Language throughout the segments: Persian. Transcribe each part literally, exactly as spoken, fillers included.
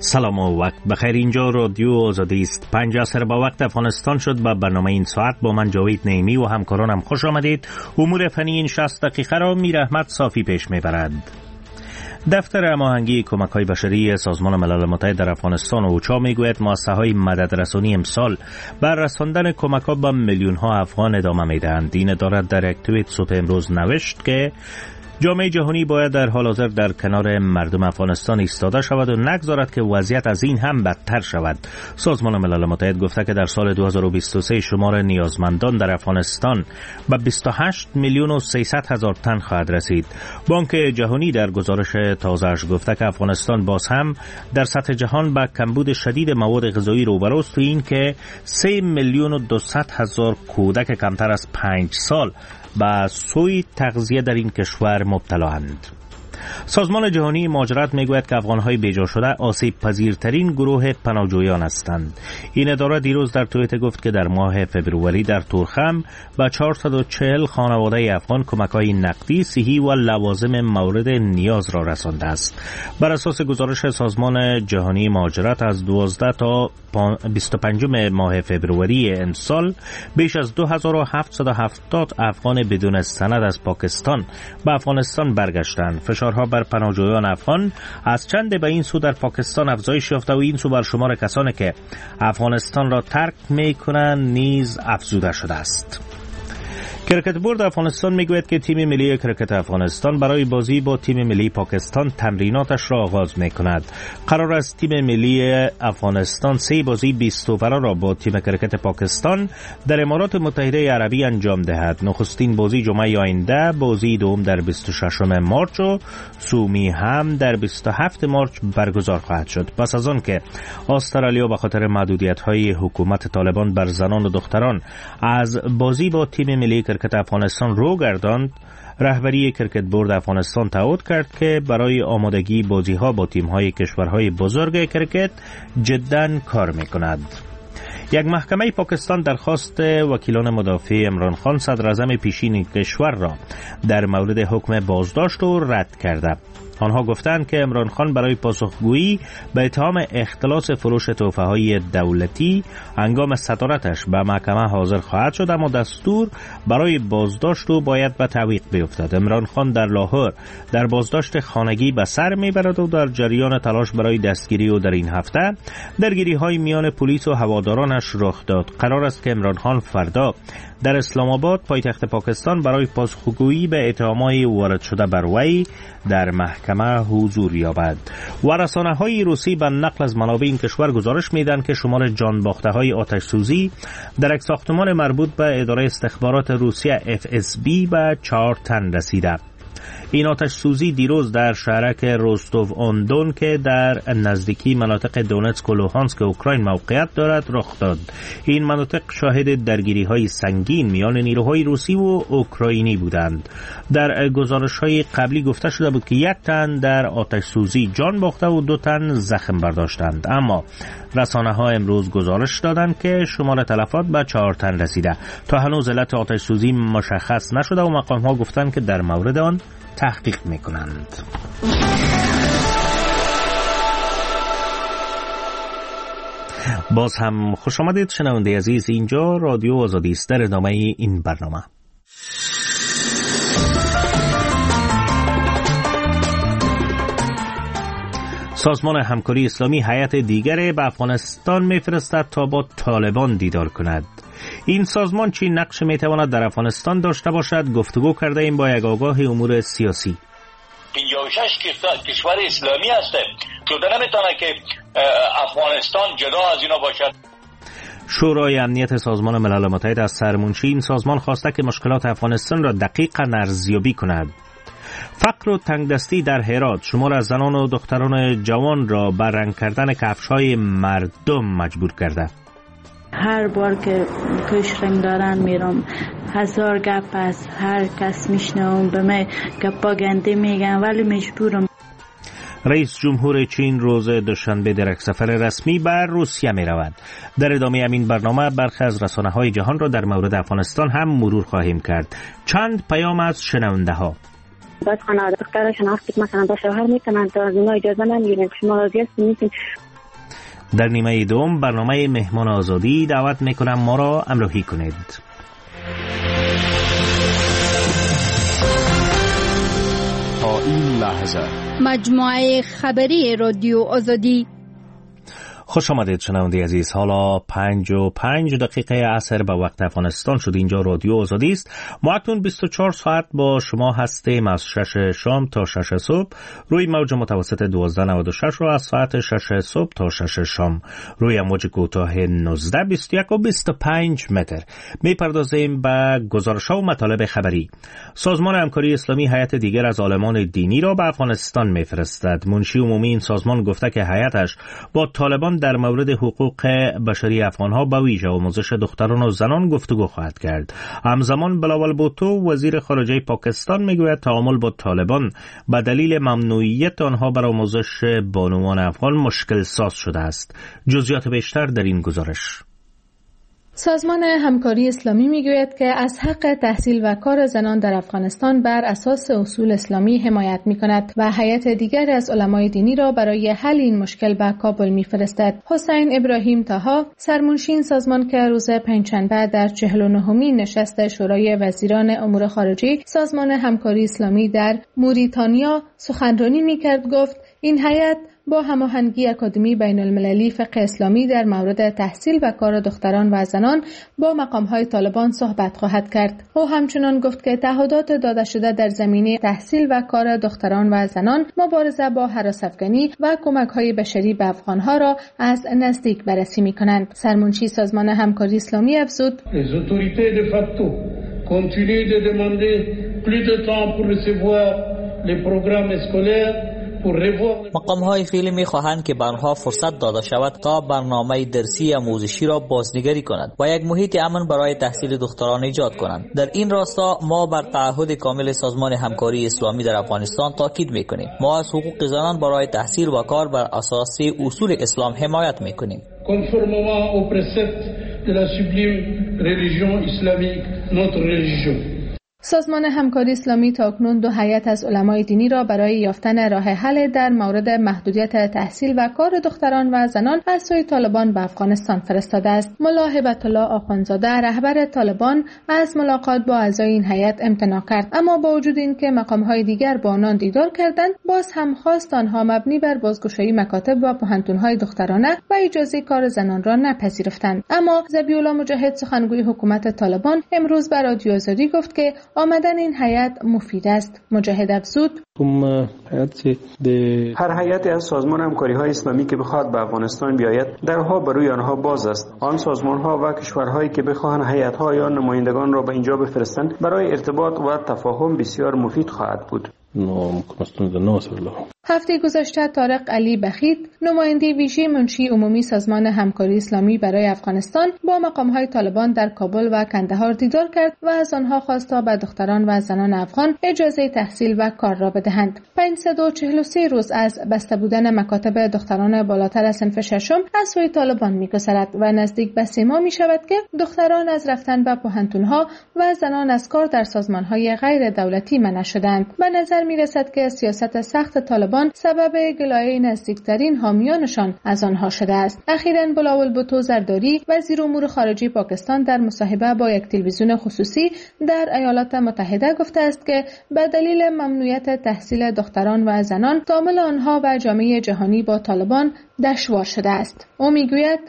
سلام و وقت بخیر. اینجا رادیو آزادی است. پنج عصر با وقت افغانستان شد و برنامه این ساعت با من جاوید نعیمی و همکارانم خوش آمدید. امور فنی این شصت دقیقه را میر احمد صافی پیش میبرد. دفتر هماهنگی کمک‌های بشری سازمان ملل متحد در افغانستان اوچا میگوید مؤسسه‌های مددرسانی امسال بر رساندن کمک‌ها به میلیون‌ها افغان ادامه میدهند. این اداره در یک توییت صبح امروز نوشت که جامعه جهانی باید در حال حاضر در کنار مردم افغانستان ایستاده شود و نگذارد که وضعیت از این هم بدتر شود. سازمان ملل متحد گفته که در سال دو هزار و بیست و سه شمار نیازمندان در افغانستان به بیست و هشت میلیون و سیصد هزار تن خواهد رسید. بانک جهانی در گزارش تازه‌اش گفته که افغانستان باز هم در سطح جهان با کمبود شدید مواد غذایی روبروست و این که سه میلیون و دویست هزار کودک کمتر از پنج سال با سوی تغذیه در این کشور مبتلااند. سازمان جهانی مهاجرت میگوید که افغان‌های بیجا شده آسیب پذیرترین گروه پناهجویان هستند. این اداره دیروز در توییت گفت که در ماه فبروری در تورخم به چهارصد و چهل خانواده افغان کمک‌های نقدی، صحی و لوازم مورد نیاز را رسانده است. بر اساس گزارش سازمان جهانی مهاجرت از دوازده تا بیست و پنجم ماه فبروری امسال بیش از دو هزار و هفتصد و هفتاد افغان بدون سند از پاکستان به افغانستان برگشتند. فشارها بر پناهجویان افغان از چند به این سو در پاکستان افزایش یافته و این سو بر شمار کسانی که افغانستان را ترک می‌کنند نیز افزوده شده است. کرکت بورد افغانستان میگوید که تیم ملی کرکت افغانستان برای بازی با تیم ملی پاکستان تمریناتش را آغاز میکند. قرار است تیم ملی افغانستان سه بازی بیست اوور را با تیم کرکت پاکستان در امارات متحده عربی انجام دهد. نخستین بازی جمعه آینده، بازی دوم در بیست و ششم مارچ و سومی هم در بیست و هفتم مارچ برگزار خواهد شد. پس از آن که استرالیا به خاطر محدودیت‌های حکومت طالبان بر زنان و دختران از بازی با تیم ملی کرکت افغانستان رو گرداند، رهبری کرکت بورد افغانستان تعهد کرد که برای آمادگی بازی‌ها با تیم‌های کشورهای بزرگ کرکت جداً کار می‌کند. یک محکمه پاکستان درخواست وکیلان مدافع عمران خان صدر اعظم پیشین کشور را در مورد حکم بازداشت و رد کرده. آنها گفتند که عمران خان برای پاسخگویی به اتهام اختلاس فروش تحفه‌های دولتی هنگام صدارتش به محکمه حاضر خواهد شد، اما دستور برای بازداشت او باید به تعویق بیفتد. عمران خان در لاهور در بازداشت خانگی به سر میبرد و در جریان تلاش برای دستگیری او در این هفته درگیری‌های میان پلیس و هوادارانش رخ داد. قرار است که عمران خان فردا در اسلام آباد پایتخت پاکستان برای پاسخگویی به اتهامات وارد شده بر وی در محکمه حضور یابد. و رسانه‌های روسی به نقل از منابع این کشور گزارش میدن که شمار جان باخته‌های آتش سوزی در یک ساختمان مربوط به اداره استخبارات روسیه اف اس بی به چهار تن رسیده. این آتش سوزی دیروز در شهرک روستوف آن دون که در نزدیکی مناطق دونتسک و لوهانسک اوکراین موقعیت دارد رخ داد. این مناطق شاهد درگیری‌های سنگین میان نیروهای روسی و اوکراینی بودند. در گزارش‌های قبلی گفته شده بود که یک تن در آتش سوزی جان باخته و دو تن زخم برداشتند، اما رسانه‌ها امروز گزارش دادند که شمار تلفات به چهار تن رسیده. تا هنوز علت آتش سوزی مشخص نشده و مقام‌ها گفتند که در مورد آن تحقیق میکنند. باز هم خوش آمدید شنونده عزیز. اینجا رادیو آزادی است. در ادامه این برنامه سازمان همکاری اسلامی هیئت دیگر به افغانستان میفرستد تا با طالبان دیدار کند. این سازمان چی نقش میتواند در افغانستان داشته باشد؟ گفتگو کرده ایم با یک آگاه امور سیاسی. پنجاه و شش کشور اسلامی هسته، شده نمیتونه که افغانستان جدا از اینا باشد. شورای امنیت سازمان ملل متحد از سرمنشی این سازمان خواسته که مشکلات افغانستان را دقیقاً ارزیابی کند. فقر و تنگدستی در هرات شمار از زنان و دختران جوان را بر رنگ کردن کفش‌های مردم مجبور کرده. هر بار که کشرم دارن میرم هزار گپ از هر کس میشنوم، به من گپا گنده میگن ولی مجبورم. رئیس جمهور چین روز دوشنبه در یک سفر رسمی بر روسیه می رود. در ادامه همین برنامه برخی از رسانه‌های جهان را در مورد افغانستان هم مرور خواهیم کرد. چند پیام از شنونده ها. بعد خانواده دخترشون وقتی مثلا با شوهر میکنن تا از اونا اجازه نمیگیرن، شما راضی هستین نیستین؟ در نیمه دوم برنامه مهمان آزادی دعوت میکنم ما را همراهی کنید. تا این لحظه مجموعه خبری رادیو آزادی. خوش آمدید شنونده عزیز. حالا پنج و پنج دقیقه عصر به وقت افغانستان شد. اینجا رادیو آزادی است. ما اکنون بیست و چهار ساعت با شما هستیم از شش شام تا شش صبح روی موج متوسط دوازده نود و شش و از ساعت شش صبح تا شش شام روی موج کوتاه نوزده بیست و یک و بیست و پنج متر. میپردازیم به گزارش‌ها و مطالب خبری. سازمان همکاری اسلامی هیئت دیگر از عالمان دینی را به افغانستان میفرستد. منشی عمومی این سازمان گفته که هیئتش با طالبان در مورد حقوق بشری افغانها به ویژه آموزش دختران و زنان گفتگو خواهد کرد. همزمان بلاول بوتو وزیر خارجه پاکستان میگوید تعامل با طالبان به دلیل ممنوعیت آنها بر آموزش بانوان افغان مشکل ساز شده است. جزئیات بیشتر در این گزارش. سازمان همکاری اسلامی میگوید که از حق تحصیل و کار زنان در افغانستان بر اساس اصول اسلامی حمایت میکند و هیئت دیگر از علمای دینی را برای حل این مشکل به کابل میفرستد. حسین ابراهیم طاها، سرمنشی این سازمان که روز پنجشنبه در چهل و نهمین نشست شورای وزیران امور خارجه سازمان همکاری اسلامی در موریتانیا سخنرانی میکرد، گفت این هیئت با هماهنگی اکادمی بین المللی فقه اسلامی در مورد تحصیل و کار دختران و زنان با مقام‌های طالبان صحبت خواهد کرد. او همچنان گفت که تعهدات داده شده در زمینه تحصیل و کار دختران و زنان، مبارزه با هراس‌افکنی و کمک‌های بشری به افغان‌ها را از نزدیک بررسی می‌کنند. سرمنشی سازمان همکاری اسلامی افزود: Les autorités de facto continuent de demander plus de temps pour recevoir les programmes scolaires. مقام های فعلی می خواهند که برها فرصت داده شود تا برنامه درسی آموزشی را بازنگری کنند و یک محیط امن برای تحصیل دختران ایجاد کنند. در این راستا ما بر تعهد کامل سازمان همکاری اسلامی در افغانستان تاکید می کنیم. ما از حقوق زنان برای تحصیل و کار بر اساس اصول اسلام حمایت می کنیم. Conformément aux préceptes de la sublime religion islamique, notre religion. سازمان همکاری اسلامی تاکنون دو هیئت از علمای دینی را برای یافتن راه حل در مورد محدودیت تحصیل و کار دختران و زنان از سوی طالبان به افغانستان فرستاده است. ملا هبت الله آخوندزاده رهبر طالبان از ملاقات با اعضای این هیئت امتناع کرد، اما با وجود اینکه مقام‌های دیگر با آنان دیدار کردند، باز هم خواست آنها مبنی بر بازگشایی مکاتب و پوهنتون‌های دخترانه و اجازه کار زنان را نپذیرفتند. اما ذبیح الله مجاهد سخنگوی حکومت طالبان امروز به رادیو آزادی گفت که آمدن این هیئت مفید است. مجاهد افزود: هر هیئتی از سازمان همکاری‌های اسلامی که بخواد به افغانستان بیاید درها برای آنها باز است. آن سازمان‌ها و کشورهایی که بخواهند هیئت‌ها یا نمایندگان را به اینجا بفرستند برای ارتباط و تفاهم بسیار مفید خواهد بود. هفته گذشته طارق علی بخید، نماینده ویژه منشی عمومی سازمان همکاری اسلامی برای افغانستان، با مقام‌های طالبان در کابل و کندهار دیدار کرد و از آنها خواست تا به دختران و زنان افغان اجازه تحصیل و کار را بدهند. پانصد و چهل و سه روز از بسته بودن مکاتب دختران بالاتر از صنف ششم از سوی طالبان می‌گذرد و نزدیک به سه ماه می‌شود که دختران از رفتن به پوهنتون‌ها و زنان از کار در سازمان‌های غیر دولتی منع شدند. به نظر می‌رسد که سیاست سخت طالبان سبب گلایه نزدیکترین حامیانشان از آنها شده است. اخیراً بلاول بوتو زرداری وزیر امور خارجه پاکستان در مصاحبه با یک تلویزیون خصوصی در ایالات متحده گفته است که به دلیل ممنوعیت تحصیل دختران و زنان تعامل آنها و جامعه جهانی با طالبان دشوار شده است. او میگوید: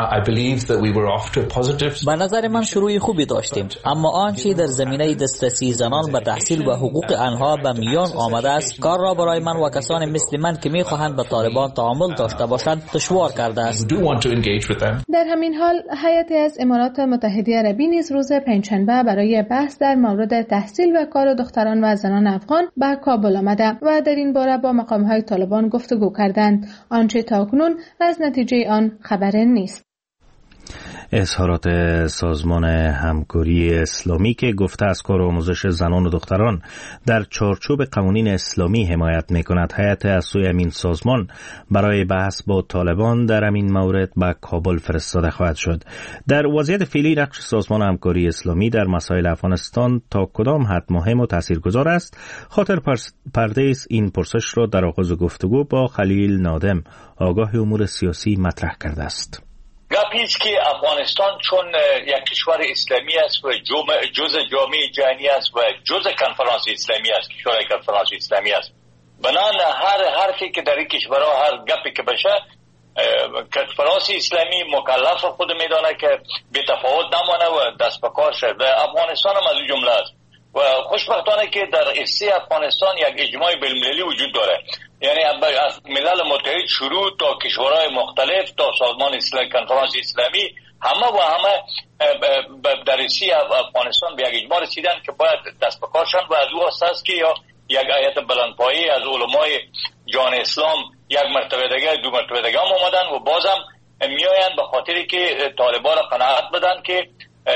به نظر من شروع خوبی داشتیم، اما آنچه در زمینه دسترسی زنان به تحصیل و حقوق آنها به میان آمده است کار را برای من و کسان مثل من که میخواهند به طالبان تعامل داشته باشند دشوار کرده است. در همین حال هیئتی از امارات متحده عربی نیز روز پنجشنبه برای بحث در مورد تحصیل و کار دختران و زنان افغان به کابل آمده و در این باره با مقام‌های طالبان گفتگو کردند. آنچه تاکنون از نتیجه آن خبر نیست. اظهارات سازمان همکاری اسلامی که گفته از کار آموزش زنان و دختران در چارچوب قوانین اسلامی حمایت می‌کند، هیئت از سوی همین سازمان برای بحث با طالبان در همین مورد به کابل فرستاده خواهد شد. در وضعیت فعلی نقش سازمان همکاری اسلامی در مسائل افغانستان تا کدام حد مهم و تاثیرگذار است؟ خاطر پردیس این پرسش را در آغاز گفتگو با خلیل نادم، آگاه امور سیاسی، مطرح کرده است. گپیست که افغانستان چون یک کشور اسلامی است و جزء جامعه جهانی است و جزء کنفرانس اسلامی است، کشور کنفرانس اسلامی است، بنان هر حرفی که در این کشورها، هر گپی که بشه، کنفرانس اسلامی مکلف خود میدانه که به تفاوت نمانه و دست به کار شد. و افغانستان هم از این جمله است و خوشبختانه که در قصه افغانستان یک اجماع بین‌المللی وجود داره، یعنی از ملل متحد شروع تا کشورهای مختلف تا سازمان اسلامی، کنفرانس اسلامی، همه و همه در قصه افغانستان به یک اجماع رسیدن که باید دست به کار شند و از او است که یا یک هیئت بلندپایه از علمای جان اسلام یک مرتبه دیگه، دو مرتبه دیگه هم آمدن و بازم میآیند به خاطری که طالبان را قناعت بدن که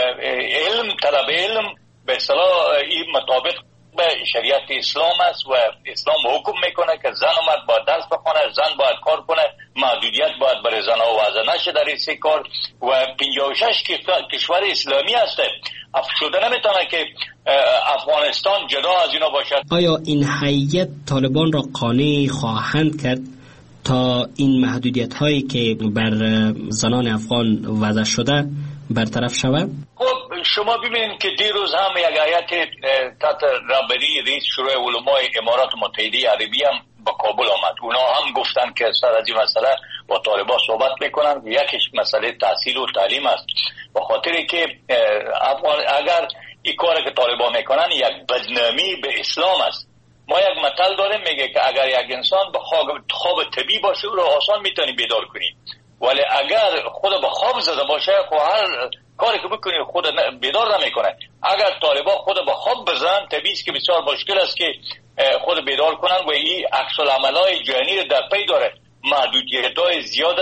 علم، طلب علم به اصطلاح این مطابق به شریعت اسلام است و اسلام حکم میکنه که زن و مرد باید درس بخونه، زن باید کار کنه، محدودیت باید برای زنها وضع نشه در این کار و پنجاه و شش کشور اسلامی هسته. افشوده نمیتونه که افغانستان جدا از اینا باشد. آیا این هیئت طالبان را قانع خواهند کرد تا این محدودیت هایی که بر زنان افغان وضع شده برطرف شود؟ خب شما ببینید که دیروز هم یک هیئت تحت رهبری رئیس شورای علمای امارات متحده عربی هم به کابل آمد. اونا هم گفتن که سر از این مسئله با طالبان صحبت میکنن. یکیش مسئله تحصیل و تعلیم است، به خاطری که افغان اگر این کاری که طالبان میکنن یک بدنامی به اسلام است. ما یک مثل داریم میگه که اگر یک انسان به خواب طبیعی باشه او را آسان میتونی بیدار کنی، ولی اگر خود به خواب زده باشه خب هر کاری که بکنی خود بیدار نمیکنه. اگر طالبان خود به خواب بزنن طبیعی است که بسیار مشکل است که خود بیدار کنن و این عکس العملای جهانی در پی داره، محدودیت‌های زیاد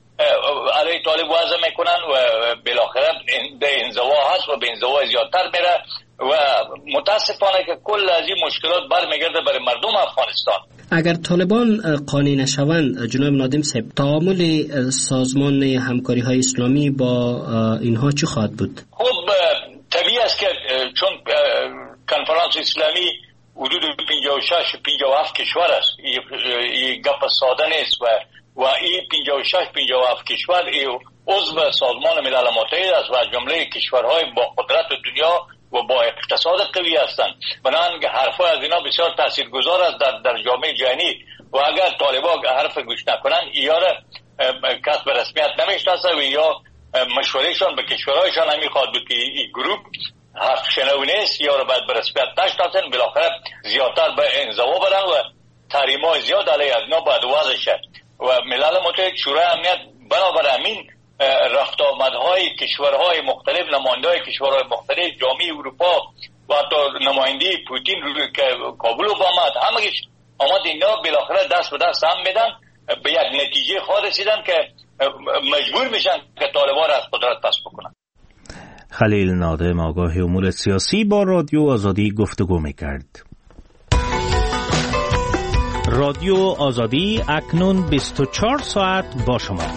علیه طالب وضع میکنن و بالاخره به انزوا هست و به انزوا زیادتر میره و متاسفانه که کل از این مشکلات برمیگرده برای مردم افغانستان. اگر طالبان قانع نشوند جناب نادم صاحب، تعامل سازمان همکاری های اسلامی با اینها چی خواهد بود؟ خب طبیعی است که چون کنفرانس اسلامی حدود پنجاه و شش پنجاه و هفت کشور است، این گپ ساده نیست و و این پنجاه و شش پنجاه و هفت کشور عضو سازمان ملل متحد است و از جمله کشورهای با قدرت دنیا و با اقتصاد قوی هستند. بنابراین حرفای از اینا بسیار تاثیرگذار است در در جامعه جهانی و اگر طالبان حرف گوش نکنن یا کسب رسمیت نمیشناسه و یا مشورهشان به کشورهایشان نمیخواد بود که این گروه حرف شنو نیست یا رو باید به رسمیت نشناسن، بالاخره زیادتر به انزوا برن و تحریم‌های زیاد علیه از اینا باید وضع شد و ملل متحد شورای امنیت بنابر همین رفت آمدهای کشورهای مختلف، نماینده‌های کشورهای مختلف، جامعه اروپا و حتی نماینده پوتین روی که کابل آمد، همگیش آمد اینا بالاخره دست به دست هم میدن به یک نتیجه خود رسیدن که مجبور میشن که طالبان را از قدرت پس بکنن. خلیل نادم، آگاه امور سیاسی، با رادیو آزادی گفتگو میکرد. رادیو آزادی اکنون بیست و چهار ساعت با شما.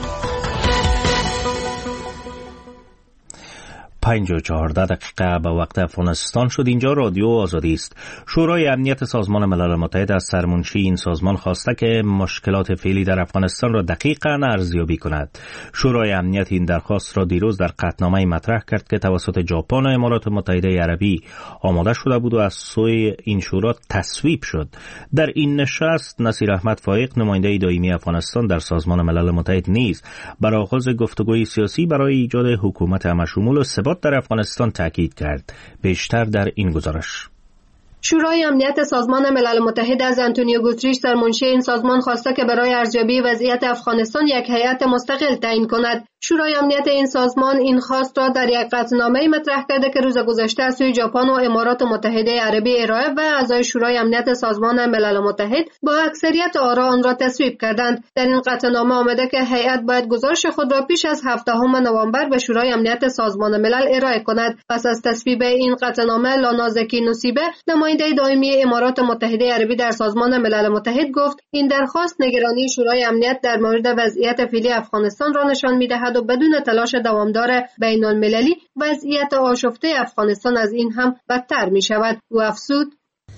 پنج و چهارده دقیقه به وقت افغانستان شد. اینجا رادیو آزادی است. شورای امنیت سازمان ملل متحد از سرمنشی این سازمان خواسته که مشکلات فعلی در افغانستان را دقیقاً ارزیابی کند. شورای امنیت این درخواست را دیروز در قطعنامه مطرح کرد که توسط ژاپن و امارات متحده عربی آماده شده بود و از سوی این شورا تصویب شد. در این نشست نصیر احمد فایق، نماینده دائمی افغانستان در سازمان ملل متحد، نیز بر آغاز گفتگوی سیاسی برای ایجاد حکومت همشمول و ثبات در افغانستان تاکید کرد. بیشتر در این گزارش. شورای امنیت سازمان ملل متحد از آنتونیو گوتریش سرمنشی این سازمان خواسته که برای ارزیابی وضعیت افغانستان یک هیئت مستقل تعیین کند. شورای امنیت این سازمان این خواست را در یک قطعنامه مطرح کرده که روز گذشته از سوی ژاپن و امارات متحده عربی ارائه و اعضای شورای امنیت سازمان ملل متحد با اکثریت آرا آن را تصویب کردند. در این قطعنامه آمده که هیئت باید گزارش خود را پیش از هفدهم نوامبر به شورای امنیت سازمان ملل ارائه کند. پس از تصویب این قطعنامه، لانا زکی نصیبه، نماینده دائمی امارات متحده عربی در سازمان ملل متحد، گفت این درخواست نگرانی شورای امنیت در مورد وضعیت فعلی افغانستان را نشان می‌دهد و بدون تلاش دوامدار بین المللی وضعیت آشفته افغانستان از این هم بدتر می‌شود. او افزود: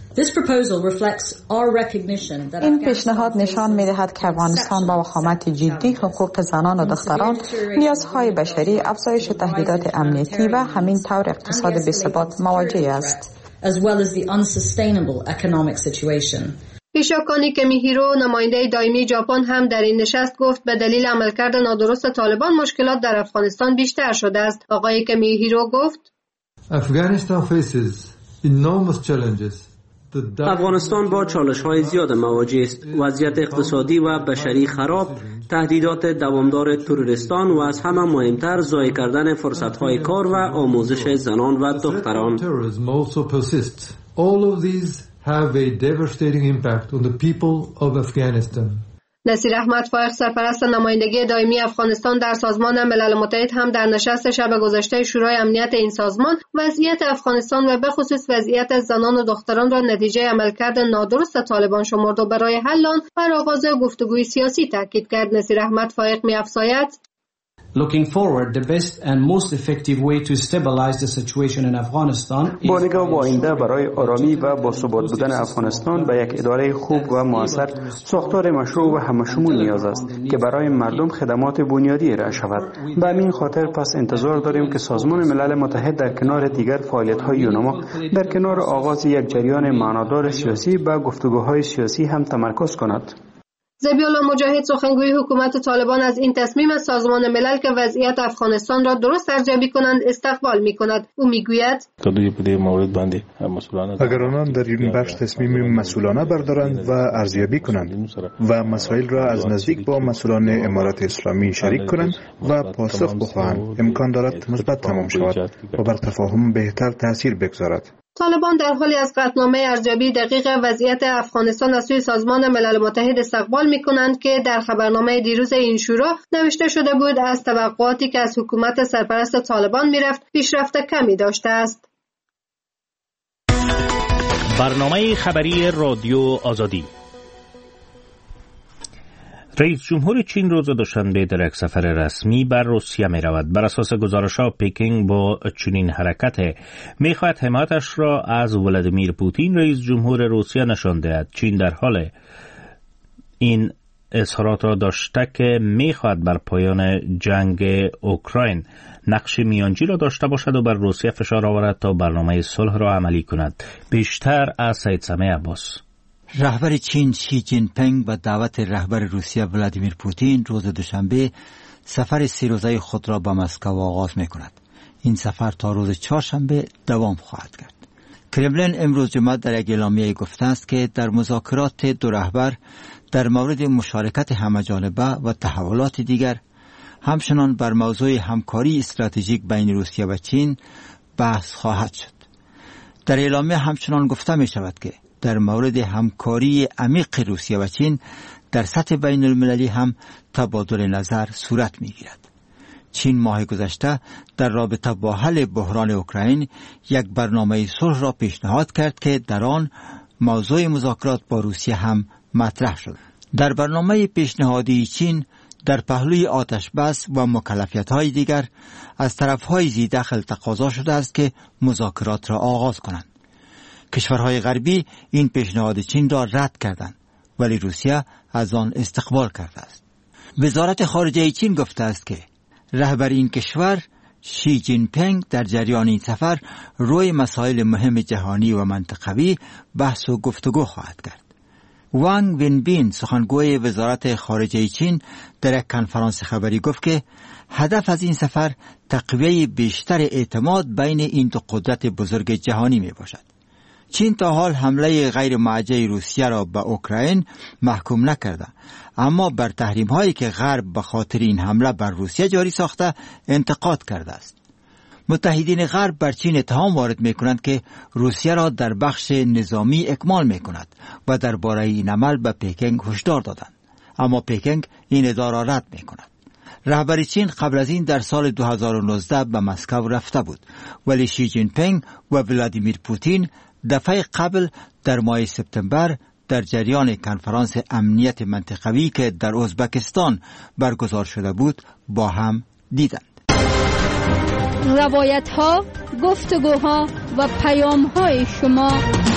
این پیشنهاد نشان می‌دهد که افغانستان با وخامت جدی حقوق زنان و دختران، نیازهای بشری، افزایش تهدیدات امنیتی و همین طور اقتصاد بی‌ثبات مواجه است. as well as the unsustainable economic situation. هیشاکانی کمیهیرو، نماینده دائمی ژاپن، هم در این نشست گفت به دلیل عملکرد نادرست طالبان مشکلات در افغانستان بیشتر شده است. آقای کمیهیرو گفت: Afghanistan faces enormous challenges. افغانستان با چالش‌های زیاد مواجه است. وضعیت اقتصادی و بشری خراب، تهدیدات دوامدار تروریستان و از همه مهمتر ضایع کردن فرصت‌های کار و آموزش زنان و دختران. All of these have a devastating impact on the people of Afghanistan. نصیر احمد فائق، سرپرست نمایندگی دائمی افغانستان در سازمان ملل متحد، هم در نشست شب گذشته شورای امنیت این سازمان وضعیت افغانستان و به خصوص وضعیت زنان و دختران را نتیجه عملکرد نادرست طالبان شمرد و برای حل آن بر آغاز گفتگوی سیاسی تاکید کرد. نصیر احمد فائق می‌افزاید: Looking forward, the best and most effective way to stabilize the situation in Afghanistan با نگاه به آینده برای آرامی و باثبات بودن افغانستان به یک اداره خوب و موثر، ساختار مشروع و همشمول نیاز است که برای مردم خدمات بنیادی ارائه شود. به همین خاطر پس انتظار داریم که سازمان ملل متحد در کنار دیگر فعالیت‌های یونما در کنار آغاز یک جریان معنادار سیاسی به گفتگوهای سیاسی هم تمرکز کند. ذبیح‌الله مجاهد، سخنگوی حکومت طالبان، از این تصمیم از سازمان ملل که وضعیت افغانستان را درست ارزیابی کنند استقبال می‌کند. او می‌گوید: اگر آنان در این بخش تصمیم مسئولانه بردارند و ارزیابی کنند و مسائل را از نزدیک با مسئولان امارات اسلامی شریک کنند و پاسخ بخواهند، امکان دارد مثبت تمام شود و بر تفاهم بهتر تاثیر بگذارد. طالبان در حالی از قطعنامه ارزیابی دقیق وضعیت افغانستان از سوی سازمان ملل متحد استقبال می‌کنند که در خبرنامه دیروز این شورا نوشته شده بود از توقعاتی که از حکومت سرپرست طالبان می‌رفت پیشرفت کمی داشته است. برنامه خبری رادیو آزادی. رئیس جمهور چین روز دوشنبه در یک سفر رسمی بر روسیه می رود. بر اساس گزارش‌ها پکینگ با چنین حرکت می خواهد حمایتش را از ولادیمیر پوتین رئیس جمهور روسیه نشان دهد. چین در حال این اظهارات را داشته که می خواهد بر پایان جنگ اوکراین نقش میانجی را داشته باشد و بر روسیه فشار آورد تا برنامه صلح را عملی کند. بیشتر از سید سمیع عباس. رهبر چین شی جین پینگ و دعوت رهبر روسیه ولادیمیر پوتین روز دوشنبه سفر سه روزه خود را به مسکو آغاز می کند. این سفر تا روز چهارشنبه دوام خواهد کرد. کرملین امروز جمعه در یک اعلامیه گفته است که در مذاکرات دو رهبر در مورد مشارکت همه‌جانبه و تحولات دیگر، همچنان بر موضوع همکاری استراتژیک بین روسیه و چین بحث خواهد شد. در اعلامیه همچنان گفته می شود که در مورد همکاری عمیق روسیه و چین در سطح بین المللی هم تبادل نظر صورت می گیرد. چین ماه گذشته در رابطه با حل بحران اوکراین یک برنامه صلح را پیشنهاد کرد که در آن موضوع مذاکرات با روسیه هم مطرح شد. در برنامه پیشنهادی چین در پهلوی آتش بس و مکلفیت‌های دیگر از طرف‌های ذی دخل تقاضا شده است که مذاکرات را آغاز کنند. کشورهای غربی این پیشنهاد چین را رد کردند، ولی روسیه از آن استقبال کرده است. وزارت خارجه چین گفته است که رهبر این کشور شی جین پینگ در جریان این سفر روی مسائل مهم جهانی و منطقوی بحث و گفتگو خواهد کرد. وانگ وینبین، سخنگوی وزارت خارجه چین، در یک کنفرانس خبری گفت که هدف از این سفر تقویت بیشتر اعتماد بین این دو قدرت بزرگ جهانی می باشد. چین تا حال حمله غیر موجه روسیه را به اوکراین محکوم نکرده، اما بر تحریم هایی که غرب به خاطر این حمله بر روسیه جاری ساخته انتقاد کرده است. متحدین غرب بر چین اتهام وارد می کنند که روسیه را در بخش نظامی اکمال می کند و درباره این عمل به پکینگ هشدار دادند، اما پکینگ این ادعا را رد می کند. رهبر چین قبل از این در سال دو هزار و نوزده به مسکو رفته بود، ولی شی جین پینگ و ولادیمیر پوتین دفعه قبل در ماه سپتامبر در جریان کنفرانس امنیت منطقوی که در ازبکستان برگزار شده بود با هم دیدند. روایت ها، گفتگوها و پیام های شما.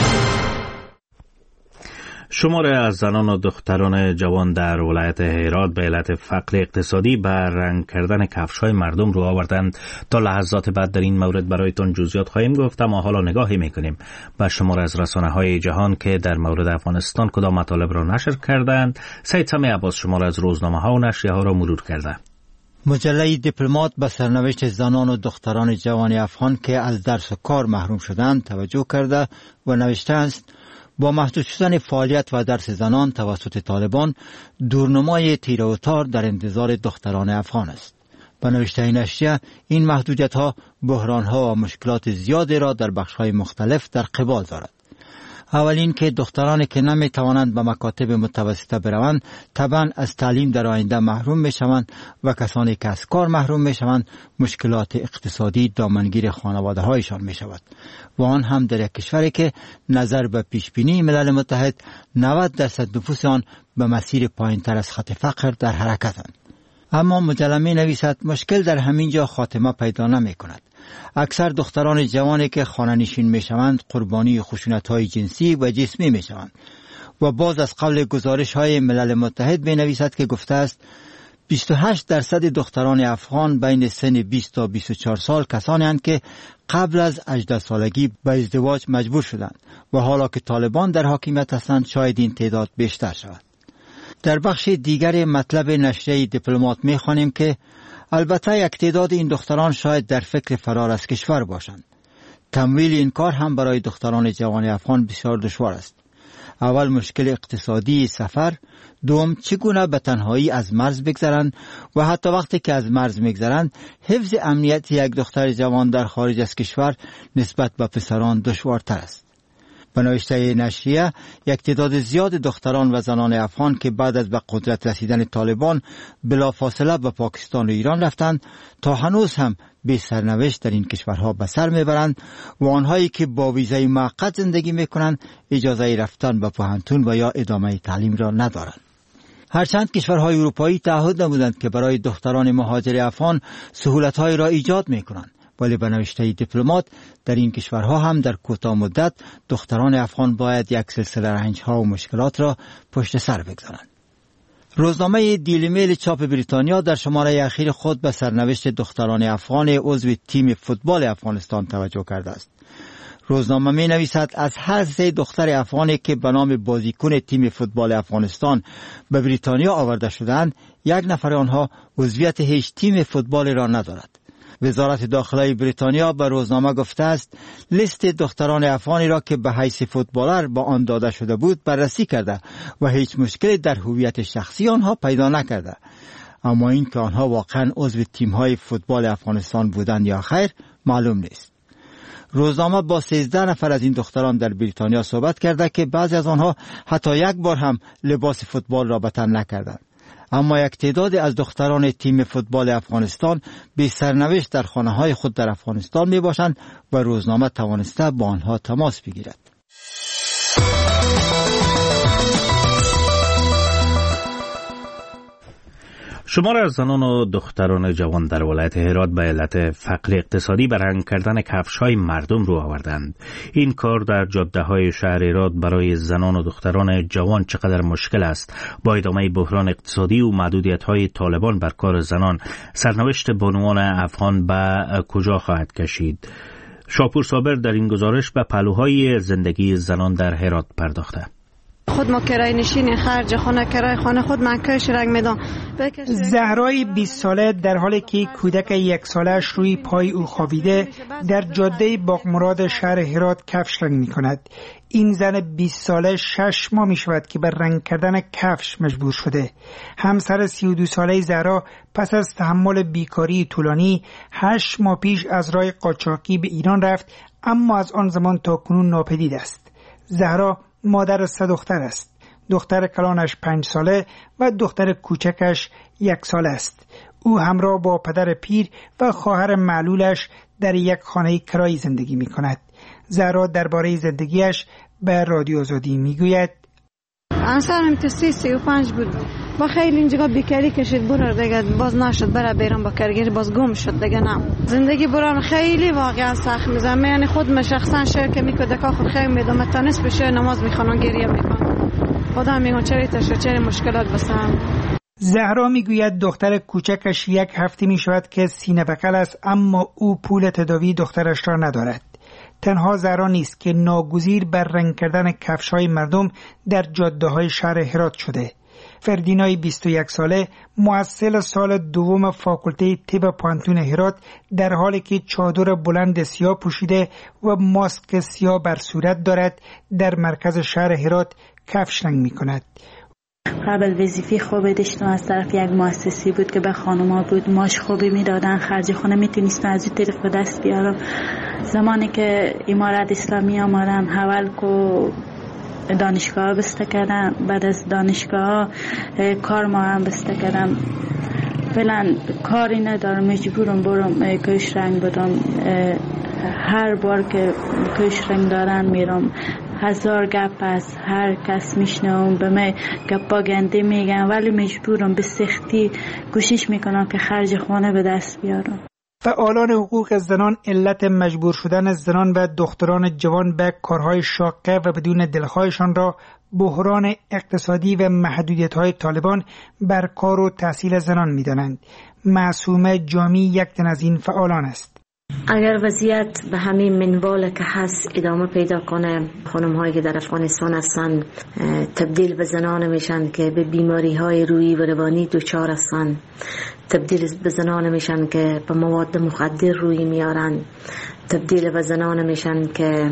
شماره از زنان و دختران جوان در ولایت هرات به علت فقر اقتصادی به رنگ کردن کفش‌های مردم رو آوردند. تا لحظات بعد در این مورد برایتون جزئیات خواهیم گفت، اما حالا نگاهی می‌کنیم به شماره از رسانه‌های جهان که در مورد افغانستان کدام مطالب را نشر کردند. سید سمی عباس شماره از روزنامه‌ها و نشریه‌ها را مرور کرده. مجله دیپلمات به سرنوشت زنان و دختران جوان افغان که از درس و کار محروم شدند توجه کرده و نوشته است: با محدود شدن فعالیت و درس زنان توسط طالبان، دورنمای تیره و تار در انتظار دختران افغان است. به نوشته نشریه، این محدودیت‌ها بحران‌ها و مشکلات زیادی را در بخش‌های مختلف در قبال دارد. اولین که دخترانی که نمی توانند به مکاتب متوسطه بروند طبعا از تعلیم در آینده محروم می شوند و کسانی که از کار محروم می شوند مشکلات اقتصادی دامنگیر خانواده هایشان می شود و آن هم در یک کشوری که نظر به پیشبینی ملل متحد نود درصد نفوس آن به مسیر پایین تر از خط فقر در حرکتند. اما مجله می نویسد مشکل در همین جا خاتمه پیدا نمی کند. اکثر دختران جوانی که خانه نشین می شوند قربانی خشونت‌های جنسی و جسمی می شوند و باز از قبل گزارش های ملل متحد می نویسد که گفته است بیست و هشت درصد دختران افغان بین سن بیست تا بیست و چهار سال کسانی هستند که قبل از هجده سالگی به ازدواج مجبور شدند و حالا که طالبان در حاکمیت هستند شاید این تعداد بیشتر شود. در بخش دیگر مطلب نشریه دیپلمات می خوانیم که البته یک تعداد این دختران شاید در فکر فرار از کشور باشند. تمویل این کار هم برای دختران جوان افغان بسیار دشوار است. اول مشکل اقتصادی سفر، دوم چگونه به تنهایی از مرز بگذرند و حتی وقتی که از مرز میگذرند حفظ امنیت یک دختر جوان در خارج از کشور نسبت به پسران دشوارتر است. به نوشته نشریه، یک تعداد زیاد دختران و زنان افغان که بعد از به قدرت رسیدن طالبان بلافاصله به پاکستان و ایران رفتند تا هنوز هم بی سرنوشت در این کشورها به سر میبرند و آنهایی که با ویزای موقت زندگی میکنند اجازه رفتن به پوهنتون و یا ادامه تعلیم را ندارند. هرچند کشورهای اروپایی تعهد نمودند که برای دختران مهاجر افغان سهولت‌های را ایجاد میکنند، ولی به نوشته دیپلمات در این کشورها هم در کوتاه مدت دختران افغان باید یک سلسله رنج‌ها و مشکلات را پشت سر بگذارند. روزنامه دیلی میل چاپ بریتانیا در شماره اخیر خود به سرنوشت دختران افغان عضو تیم فوتبال افغانستان توجه کرده است. روزنامه می نویسد از هر سه دختر افغانی که به نام بازیکن تیم فوتبال افغانستان به بریتانیا آورده شدند، یک نفر آنها عضویت هیچ تیم فوتبال را ندارد. وزارت داخلی بریتانیا به روزنامه گفته است لیست دختران افغانی را که به حیث فوتبالر با آن داده شده بود بررسی کرده و هیچ مشکلی در هویت شخصی آنها پیدا نکرده، اما این که آنها واقعا عضو تیم‌های فوتبال افغانستان بودند یا خیر معلوم نیست. روزنامه با سیزده نفر از این دختران در بریتانیا صحبت کرده که بعضی از آنها حتی یک بار هم لباس فوتبال را به تن نکردند، اما یک تعداد از دختران تیم فوتبال افغانستان به سرنوشت در خانه‌های خود در افغانستان می باشند و روزنامه توانسته با آنها تماس بگیرد. شمار از زنان و دختران جوان در ولایت هرات به علت فقر اقتصادی به رنگ کردن کفش‌های مردم رو آوردند. این کار در جاده‌های شهر هرات برای زنان و دختران جوان چقدر مشکل است. با ادامه بحران اقتصادی و محدودیت‌های طالبان بر کار زنان، سرنوشت بانوان افغان به کجا خواهد کشید؟ شاپور صابر در این گزارش به پهلوهای زندگی زنان در هرات پرداخته. خود ما کرای نشین خرج خانه کرای خانه خود من کش رنگ میدم. زهرای بیست ساله در حالی که کودک یک سالش روی پای او خوابیده در جاده باغمراد شهر هرات کفش رنگ می کند. این زن بیست ساله شش ماه می شود که بر رنگ کردن کفش مجبور شده. همسر سی و دو ساله زهرا پس از تحمل بیکاری طولانی هشت ماه پیش از راه قاچاقی به ایران رفت، اما از آن زمان تا کنون ناپدید است. زهرا مادر سه دختر است. دختر کلانش پنج ساله و دختر کوچکش یک ساله است. او همراه با پدر پیر و خواهر معلولش در یک خانه کرایی زندگی می کند. زهرا درباره زندگیش به رادیو آزادی می گوید: انصارم تسی سی و پنج بود. با خیلی اینجا بیکاری کشید برار دیگه باز نشد برای بیرون با کرگیری باز گم شد دیگه. نه زندگی برام خیلی واقعا سخت میزنه. یعنی خود من شخصا شعر که میکنه که خود خیلی میدم تا نصف شعر نماز میخوام گریه میکنم. خدا میگه چری تا چری مشکلات بسام. زهرا میگوید دختر کوچکش یک هفته میشود که سینه بغل است، اما او پول تداوی دخترش را ندارد. تنها زهرا نیست که ناگزیر بر رنگ کردن کفش‌های مردم در جاده‌های شهر هرات شده. فردینای بیست و یک ساله محصل سال دوم فاکولته طب پانتون هرات در حالی که چادر بلند سیاه پوشیده و ماسک سیاه بر صورت دارد در مرکز شهر هرات کفش رنگ می کند. قبل وظیفه خوبی داشتم از طرف یک مؤسسه بود که به خانوما بود ماش خوبی میدادن، خرج خونه میتونستم از این طریق به دست بیارم. زمانی که امارت اسلامی آمدم حول کو دانشگاه بسته کردم، بعد از دانشگاه کار ما هم بسته کردم. فعلا کاری ندارم، مجبورم برم کش رنگ بدم. هر بار که کش رنگ دارن میرم، هزار گپ از هر کس میشنوم، به من گپا گنده میگن، ولی مجبورم به سختی کوشش میکنم که خرج خانه به دست بیارم. فعالان حقوق زنان علت مجبور شدن زنان و دختران جوان به کارهای شاقه و بدون دلخواهشان را بحران اقتصادی و محدودیت‌های طالبان بر کار و تحصیل زنان می‌دانند. معصومه جامی یک تن از این فعالان است. اگر وضعیت به همین منوال که هست ادامه پیدا کنه، خانم هایی که در افغانستان هستند تبدیل به زنان میشن که به بیماری های روحی و روانی دچار هستند، تبدیل به زنان میشن که به مواد مخدر روی میارن، تبدیل به زنان میشن که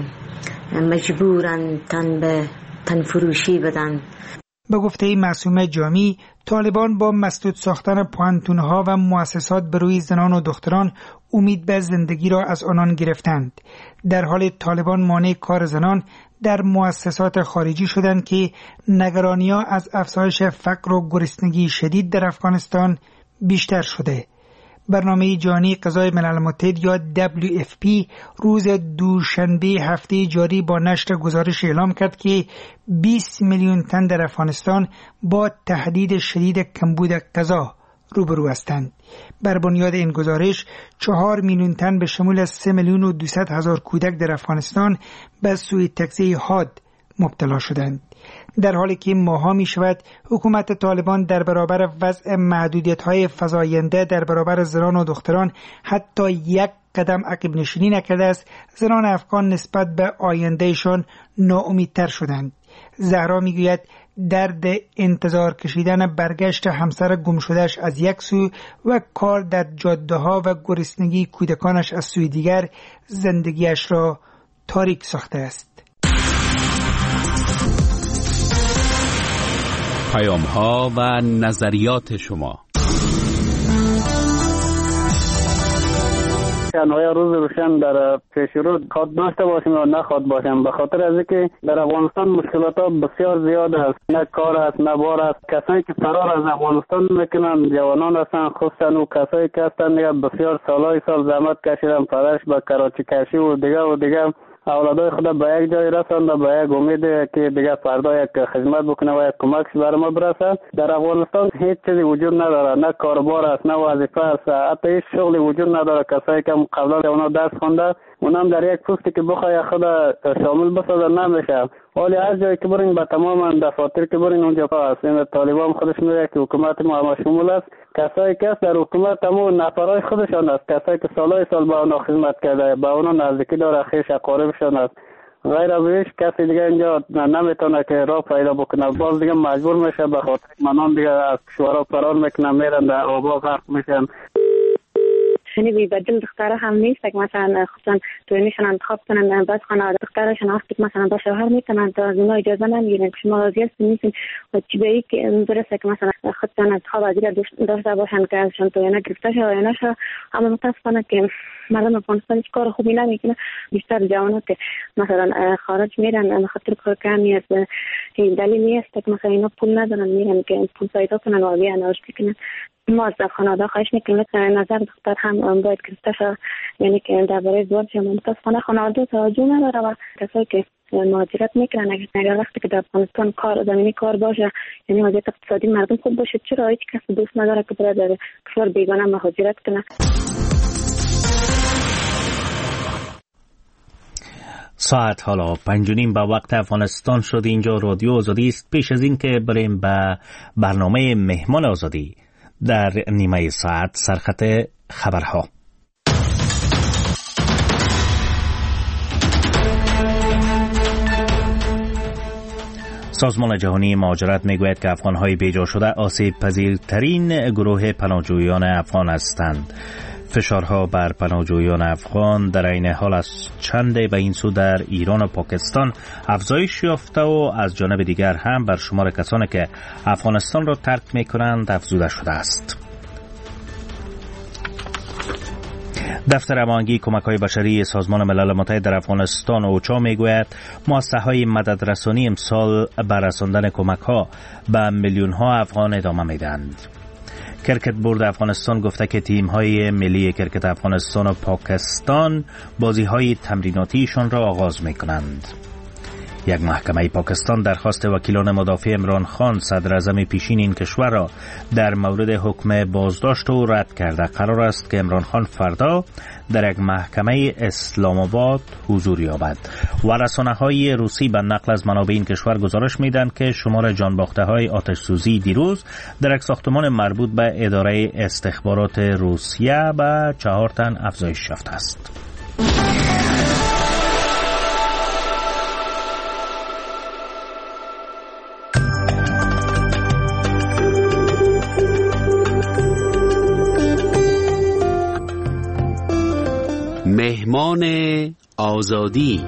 مجبورن تن به تن فروشی بدن. به گفته معصومه جامی، طالبان با مسدود ساختن پوانتونها و مؤسسات بروی زنان و دختران امید به زندگی را از آنان گرفتند. در حال طالبان مانع کار زنان در مؤسسات خارجی شدند که نگرانی‌ها از افزایش فقر و گرسنگی شدید در افغانستان بیشتر شده. برنامه جهانی غذای ملل متحد یا دبلیو اف پی روز دوشنبه هفته جاری با نشر گزارش اعلام کرد که بیست میلیون تن در افغانستان با تهدید شدید کمبود غذا روبرو هستند. بر بنیاد این گزارش چهار میلیون تن به شمول سه میلیون و دویست هزار کودک در افغانستان به سوی تغذیه حاد مبتلا شدند. در حالی که ماها می شود حکومت طالبان در برابر وضع محدودیت‌های فزاینده در برابر زنان و دختران حتی یک قدم عقب نشینی نکرده است، زنان افغان نسبت به آیندهشان ناامیدتر شدند. زهرا می گوید درد انتظار کشیدن برگشت همسر گم شدهش از یک سو و کار در جاده‌ها و گرسنگی کودکانش از سوی دیگر زندگیش را تاریک ساخته است. پیام ها و نظریات شما. انواع روز روشن در پیش رو خواد داشته باشیم یا نخواد باشیم، به خاطر از اینکه در افغانستان مشکلات ها بسیار زیاد است، نه کار است نه بار است. کسایی که فرار از افغانستان میکنن جوانان هستن، خصوصا او کسایی که هستن بسیار سالهای سال زحمت کشیدن، پدرش به کراچی کشی و دیگه و دیگه اولادای خود به یک جای رسند و به یک امید که دیگه فردا یک خدمت بکنه و یک کمکش برای ما برسه. در افغانستان هیچ چیزی وجود نداره، نه کاربار است نه وظیفه است، حتی هیچ شغلی وجود نداره. کسایی که قبلا اونا درس خونده اونم در یک پستی که بخوای خود شامل بسازه نمیشه. ولی هر جایی که برین به تمام دفاتر که برین اونجا هست. این طالبان خودش میگه که حکومت ما هم شمول است. کسایی که در حکومت همون نفرای خودشان است، کسایی که سالهای سال با اونا خدمت کرده، با اونا نزدیکی داره، خویش اقاربشان است. غیر از هیچ کسی دیگه اینجا نمیتونه که راه پیدا بکنه. باز دیگه مجبور میشه به خاطر منان دیگه از کشورها فرار میکنن، میرن در آبا غرق میشن. یعنی بی بدل دختره هم نیست که مثلا خصوصا توینشون انتخاب کنن، بعد خانواده دخترشون هست که مثلا با شوهر میکنن تا از اونا اجازه نمیگیرن که شما راضی هستین نیستین و چی به ای که درسته که مثلا خودشون انتخاب از دیگه داشته باشن که ازشون توینه گرفته شه و یا نشه. اما متاسفانه که مردم افغانستان هیچ کار خوبی نمیکنه. بیشتر جوانات که مثلا خارج میرن به خاطر کار کمی از دلیل نیست که مثلا اینا پول ندارن میرن که پول پیدا کنن و بیان آشتی کنن. ما از خانواده خواهش میکنیم که نظر دختر هم باید گرفته شد، یعنی که درباره ازدواج متاسفانه خانواده توجه نداره و کسایی که مهاجرت میکنن اگر وقتی که در افغانستان کار زمینی کار باشه، یعنی وضعیت اقتصادی مردم خوب باشه، چرا هیچ کس دوست نداره که بره در کشور بیگانه مهاجرت کنه. ساعت حالا پنج و نیم به وقت افغانستان شد. اینجا رادیو آزادی است. پیش از این که بریم به برنامه مهمان آزادی در نیمه ساعت سرخط خبرها. سازمان جهانی مهاجرت میگوید که افغان‌های بیجا شده آسیب پذیرترین گروه پناهجویان افغان هستند. فشارها بر پناهجویان افغان در این حال از چند به این سو در ایران و پاکستان افزایش یافته و از جانب دیگر هم بر شمار کسانی که افغانستان را ترک می‌کنند افزوده شده است. دفتر هماهنگی کمک‌های بشری سازمان ملل متحد در افغانستان اوچا میگوید مؤسسه‌های مددرسانی امسال بر رساندن کمک‌ها به میلیون‌ها افغان ادامه میدهند. کرکت بورد افغانستان گفته که تیم‌های ملی کرکت افغانستان و پاکستان بازی‌های تمریناتیشان را آغاز می‌کنند. یک محکمه پاکستان درخواست وکیلان مدافع عمران خان صدر اعظم پیشین این کشور را در مورد حکم بازداشت او رد کرده. قرار است که عمران خان فردا در یک محکمه اسلام آباد حضور یابد. و رسانه‌های روسی به نقل از منابع این کشور گزارش می‌دهند که شمار جانباخته‌های آتش سوزی دیروز در یک ساختمان مربوط به اداره استخبارات روسیه به چهار تن افزایش یافته است. مهمان آزادی.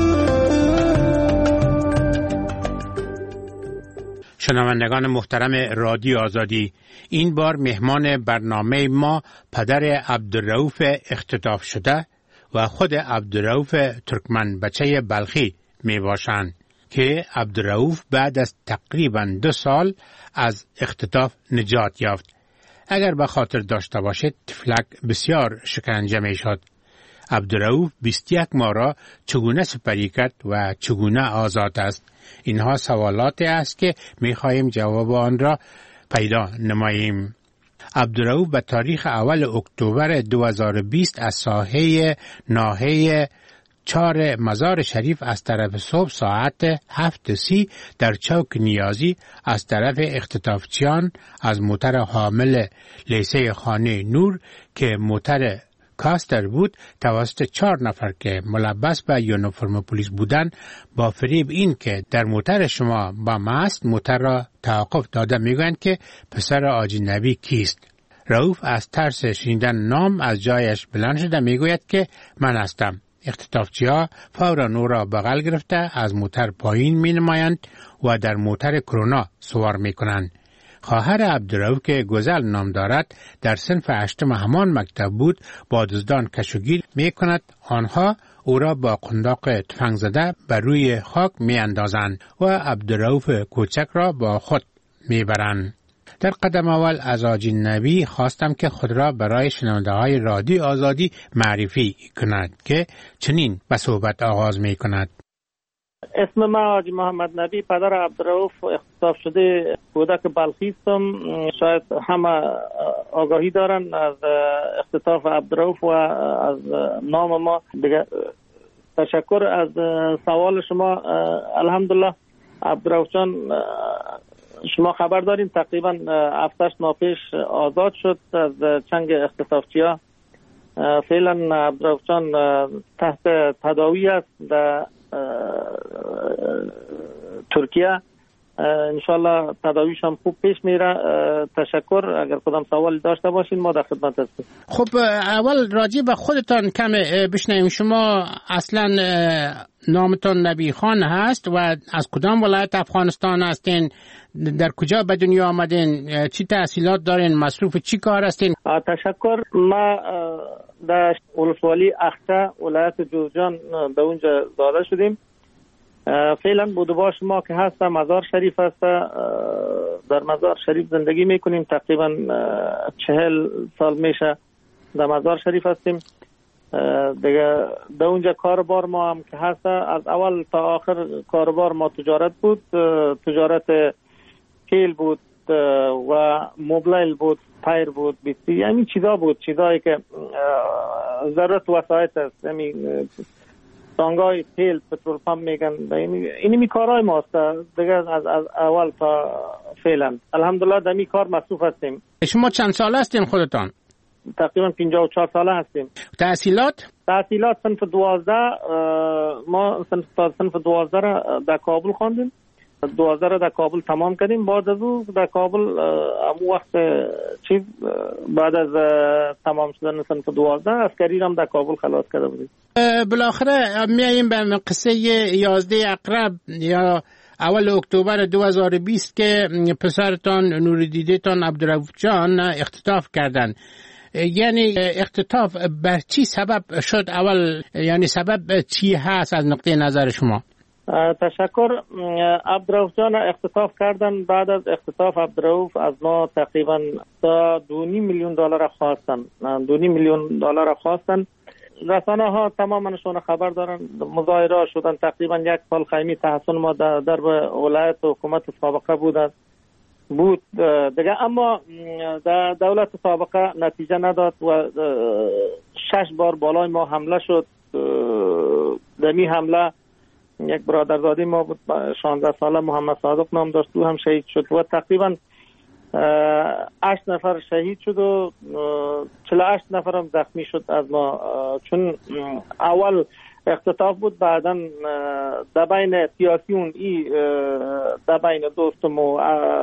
شنوندگان محترم رادیو آزادی، این بار مهمان برنامه ما پدر عبدالرؤوف اختطاف شده و خود عبدالرؤوف ترکمن بچه بلخی می باشند که عبدالرؤوف بعد از تقریبا دو سال از اختطاف نجات یافت. اگر به خاطر داشته باشید طفلک بسیار شکنجه می شد. عبدالرؤوف بیست و یک ماه را چگونه سپری کرد و چگونه آزاد است؟ اینها سوالاتی است که می خواهیم جواب آن را پیدا نماییم. عبدالرؤوف به تاریخ اول اکتبر دو هزار و بیست از ساحه ناحیه چهار مزار شریف از طرف صبح ساعت هفت سی در چوک نیازی از طرف اختطافچیان از موتر حامل لیسه خانه نور که موتر کاستر بود توسط چهار نفر که ملبس به یونیفرم پلیس بودند با فریب این که در موتر شما با ماست موتر را توقف داده میگویند که پسر حاجی نبی کیست. رؤوف از ترس شنیدن نام از جایش بلند شده میگوید که من هستم. اختطافچی‌ها فورا او را بغل گرفته از موتر پایین می نمایند و در موتر کرونا سوار می کنند. خواهر عبدالرؤوف که گزل نام دارد در صنف هشتم همان مکتب بود با دزدان کشوگیر می کند. آنها او را با قنداق تفنگ زده بر روی خاک می اندازند و عبدالرؤوف کوچک را با خود می برند. در قدم اول از حاجی نبی خواستم که خود را برای شنونده های رادیو آزادی معرفی کند که چنین به صحبت آغاز می کند. اسم من حاجی محمد نبی، پدر عبدالرؤوف اختطاف شده کودک بلخی هستم. شاید همه آگاهی دارن از اختطاف عبدالرؤوف و از نام ما دیگه. تشکر از سوال شما. الحمدلله عبدالرؤوف جان شما خبر دارین تقریبا هفتش ماه پیش آزاد شد از چنگ اختطافچی‌ها. فعلا عبدالرؤوف جان تحت تداوی است در ترکیه. انشالله تداویش هم خوب پیش میره. تشکر. اگر کدام سوال داشته باشین ما در خدمت هستیم. خب اول راجع به خودتان کم بشنویم. شما اصلا نامتان نبی خان هست و از کدام ولایت افغانستان هستین؟ در کجا به دنیا آمدین؟ چی تحصیلات دارین؟ مصروف چی کار هستین؟ تشکر. ما در ولسوالی اخته ولایت جوزجان به اونجا زاده شدیم. فعلا بودباش ما که هست مزار شریف هست. در مزار شریف زندگی میکنیم. تقریبا چهل سال میشه در مزار شریف هستیم. دیگه در اونجا کاربار ما هم که هست از اول تا آخر کاربار ما تجارت بود. تجارت تیل بود و موبایل بود، پایر بود، بیستی، همین چیزا بود. چیزایی که ضرورت وسایت است. همین تانگای تیل، پترول پمپ میگن. اینی می کارهای ماست دیگه از, از اول تا فعلا. الحمدلله در می کار مصروف هستیم. شما چند ساله هستین خودتان؟ تقریبا پنجاه و چهار ساله هستیم. تحصیلات؟ تحصیلات صنف دوازده. ما صنف صنف دوازده را در کابل خواندیم. دوازده را در کابل تمام کردیم. بعد از او در کابل امو وقت چیز بعد از تمام شدن صنف دوازده عسکری هم در کابل خلاص کرده بودیم. بالاخره میاییم به قصه یازده اقرب یا اول اکتبر دو هزار و بیست که پسرتان نوردیدتان عبدالرؤوف جان اختطاف کردن. یعنی اختطاف بر چی سبب شد؟ اول یعنی سبب چی هست از نقطه نظر شما؟ تشکر. عبدالرؤوف جان اختطاف کردن. بعد از اختطاف عبدالرؤوف از ما تقریبا تا دو نیم میلیون دلار خواستن. دو نیم میلیون دلار خواستن. رسانه ها تمامشون خبر دارن. مظاهره شدن. تقریبا یک سال خیمی تحصن ما در, در ولایت و حکومت سابقه بود بود دیگه. اما در دولت سابقه نتیجه نداد و شش بار بالای ما حمله شد. دمی حمله یک برادرزاده ما بود شانزده ساله محمد صادق نام داشت، او هم شهید شد و تقریبا هشت نفر شهید شد و چهل و هشت نفر هم زخمی شد از ما. چون اول اختطاف بود، بعدا در بین سیاسیون ای در بین دوستم و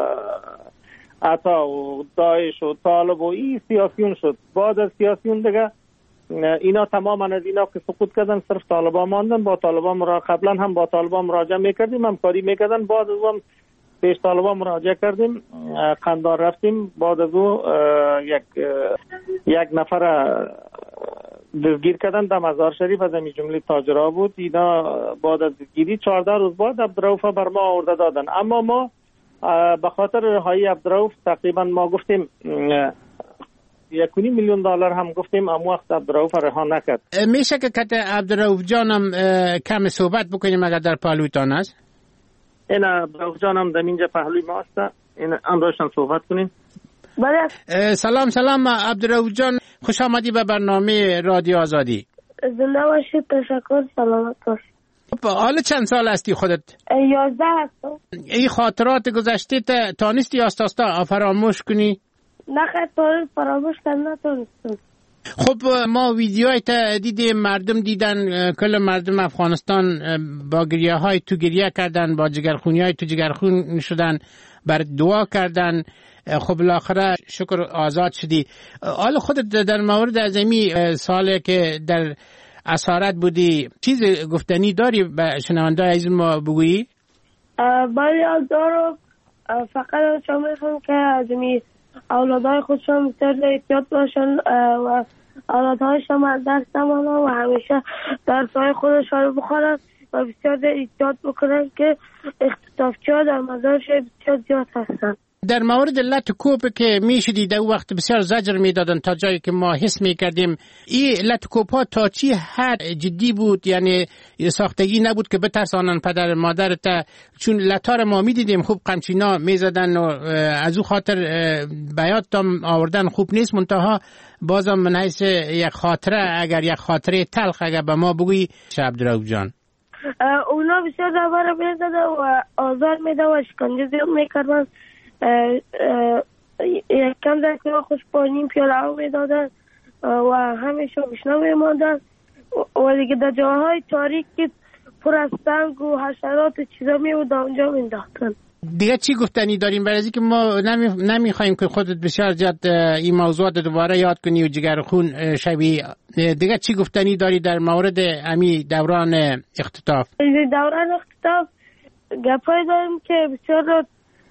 عطا و داعش و طالب و ای سیاسیون شد. بعد از سیاسیون دیگه اینا تماما از اینا که سقوط کردن صرف طالبان ماندن. با طالبان مرا قبلا هم با طالبان مراجعه میکردیم، همکاری میکردن. بعد از اون پیش طالبان مراجعه کردیم، قندار رفتیم. بعد از او یک یک نفر دستگیر کردن در مزار شریف، از همین جمله تاجرها بود. اینا بعد از دستگیری چهارده روز بعد عبدالرؤوف بر ما آورده دادن. اما ما به خاطر رهایی عبدالرؤوف تقریبا ما گفتیم یک میلیون دلار هم گفتیم، اما وقت عبدالرؤوف رها نکرد. میشه که کت عبدالرؤوف جانم کم صحبت بکنیم اگر در پهلویتان است؟ این عبدالرؤوف جانم در اینجا پهلوی ما است. این امروزشان صحبت کنیم. بله. سلام سلام عبدالرؤوف جان، خوش آمدی به برنامه رادیو آزادی. زنده باشید. تشکر. سلامت باشید. حالا چند سال هستی خودت؟ یازده هستم. این خاطرات گذشته تانستی آستاستا فراموش کنی؟ نه خیلی فراموش کردن نتونستم. خب ما ویدیوهای تا دیدیم، مردم دیدن، کل مردم افغانستان با گریه های تو گریه کردن، با جگرخونی های تو جگرخون شدن، بر دعا کردن. خب بالاخره شکر آزاد شدی. حالا خودت در مورد از امی ساله که در اسارت بودی چیز گفتنی داری به شنونده عزیز ما بگویی؟ بله دارم. فقط شما میخوام که از امی اولادهای خودشان بسیار احتیاط باشن و اولادهایشان از درس نمانن و همیشه درسهای خودشان رو بخورن و بسیار احتیاط بکنن که اختطافچی ها در مزار شریف بسیار زیاد هستن. در مورد لط کوپ که میشدی در وقت بسیار زجر میدادن تا جایی که ما حس میکردیم. این لط کوپ ها تا چی حد جدی بود؟ یعنی ساختگی نبود که بترسانن پدر مادرت؟ چون لطار ما میدیدیم خوب قمچینا میزدن و از او خاطر بیاتم آوردن خوب نیست. منتها بازم من حیث یک خاطره، اگر یک خاطره تلخ اگر به ما بگویی عبدالرؤوف جان. اونا بسیار دبر میزدن و آزار میدن و شکنجه زیاد میکردن. یک کم در کنار خوش با نیم پیاله آب میدادن و همیشه بشنا میماندن و دیگه در جاهای تاریک که پر از سنگ و حشرات و چیزا میبود اونجا مینداختن. دیگه چی گفتنی داریم؟ برای اینکه ما نمی... نمیخوایم که خودت بسیار زیاد این موضوعات دوباره یاد کنی و جگر خون شوی. دیگه چی گفتنی داری در مورد امی دوران اختطاف؟ دوران اختطاف گپای داریم که بسیار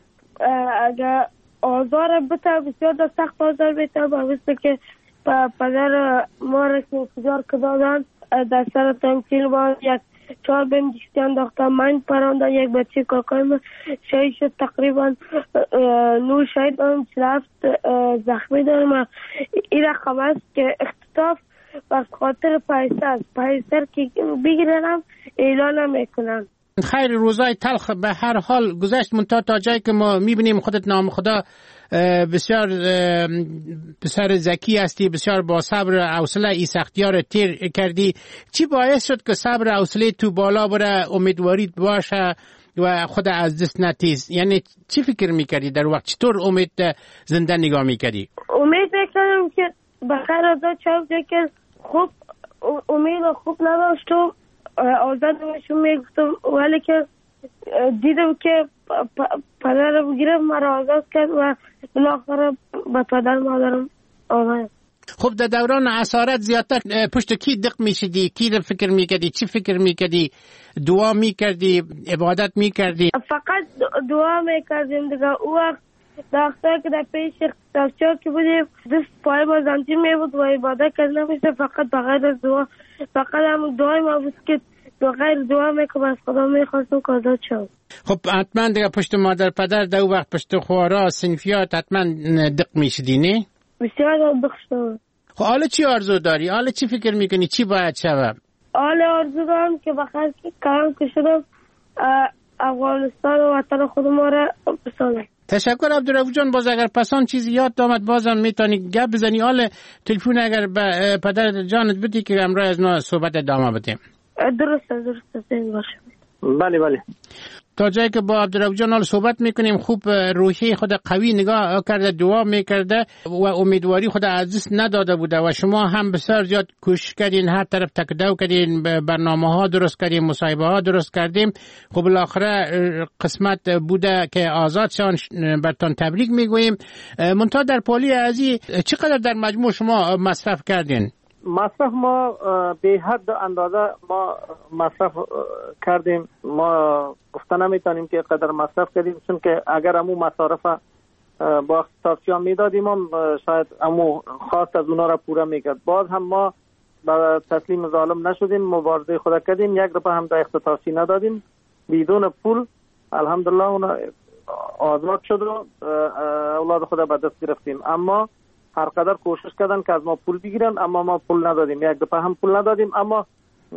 اگر آزار بته بسیار سخت آزار بته باوسته که پدر ما را که انتظار کدادن در سر تمثیل با یک چهار بهم دیشتی انداختن من پراندن یک بچه کاکای من شهید شد تقریبا نور شهید دارم چلفت زخمی دارم. این رقم است که اختطاف و خاطر پیسر است پیسر که بگیرنم اعلان نمیکنن. خیر روزای تلخ به هر حال گذشت منتها تا جایی که ما میبینیم خودت نام خدا بسیار بسیار ذکی هستی، بسیار با صبر حوصله ای سختی‌ها رو تیر کردی. چی باعث شد که صبر حوصله تو بالا بره، امیدواریت باشه و خود از دست نتیز؟ یعنی چی فکر میکردی در وقت؟ چطور امید زنده نگاه میکردی؟ امید میکردم که بخیر آزاد شد که خوب امید خوب نداشت و آزاد میشون میگفتم، ولی که دیدم که پدر رو بگیرم مرا آزاد کرد و بالاخره به پدر مادرم آمد. خب در دوران اسارت زیادتر پشت کی دق میشدی؟ کی رو فکر میکردی؟ چی فکر میکردی؟ دعا میکردی؟ عبادت میکردی؟ فقط دعا میکردیم دیگه. او وقت دختر که در پیش اختطافچار که بودیم دست پای با زنجیر میبود و عبادت کرد نمیشه، فقط بغیر از دعا. فقط هم دعای ما بود که بغیر دعا میکنم از خدا میخواستم که آزاد شد. خب حتما دیگه پشت مادر پدر دو وقت پشت خوارا صنفیات حتما دق میشدی نه؟ بسیار دق شد. خب حالا چی آرزو داری؟ حالا چی فکر میکنی؟ چی باید شود؟ حالا آرزو دارم که بخیر که کارم که شدم افغانستان و وطن خود ما را بسازم. تشکر عبدالرؤوف جان. باز اگر پسان چیزی یاد آمد بازم میتونی گپ بزنی. حالا تلفن اگر به پدر جانت بدی که امروز از ما صحبت ادامه بدیم. درسته درسته زنگ باشه. بله بله. تا جایی که با عبدالرؤوف جان صحبت میکنیم خوب روحی خود قوی نگاه کرده، دعا میکرده و امیدواری خود از دست نداده بوده و شما هم بسیار زیاد کوشش کردین، هر طرف تکدو کردین، برنامه ها درست کردین، مصاحبه ها درست کردیم. خب بالاخره قسمت بوده که آزاد شان. برتان تبریک میگوییم. منتها در پالی ازی چقدر در مجموع شما مصرف کردین؟ مصرف ما به حد اندازه ما مصرف کردیم. ما گفته نمیتونیم که قدر مصرف کردیم، چون که اگر امو مصارف با اختصاصیان میدادیم هم شاید امو خواست از اونا را پوره میکرد. باز هم ما با تسلیم ظالم نشدیم، مبارزه خود کردیم، یک روپیه هم در اختصاصی ندادیم. بدون پول الحمدلله اونا آزاد شد و اولاد خود به دست گرفتیم. اما هر قدر کوشش کردن که از ما پول بگیرن، اما ما پول ندادیم، یک دفعه هم پول ندادیم. اما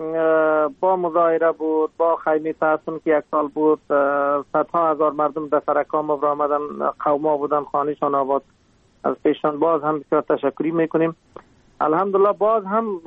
با مظاهره بود، با خیمه تحسن که یک سال بود، صدها هزار مردم در سرکام را آمدن، قوما بودن، خانهشان آباد از پیشان. باز هم بسیار تشکری میکنیم. الحمدلله باز هم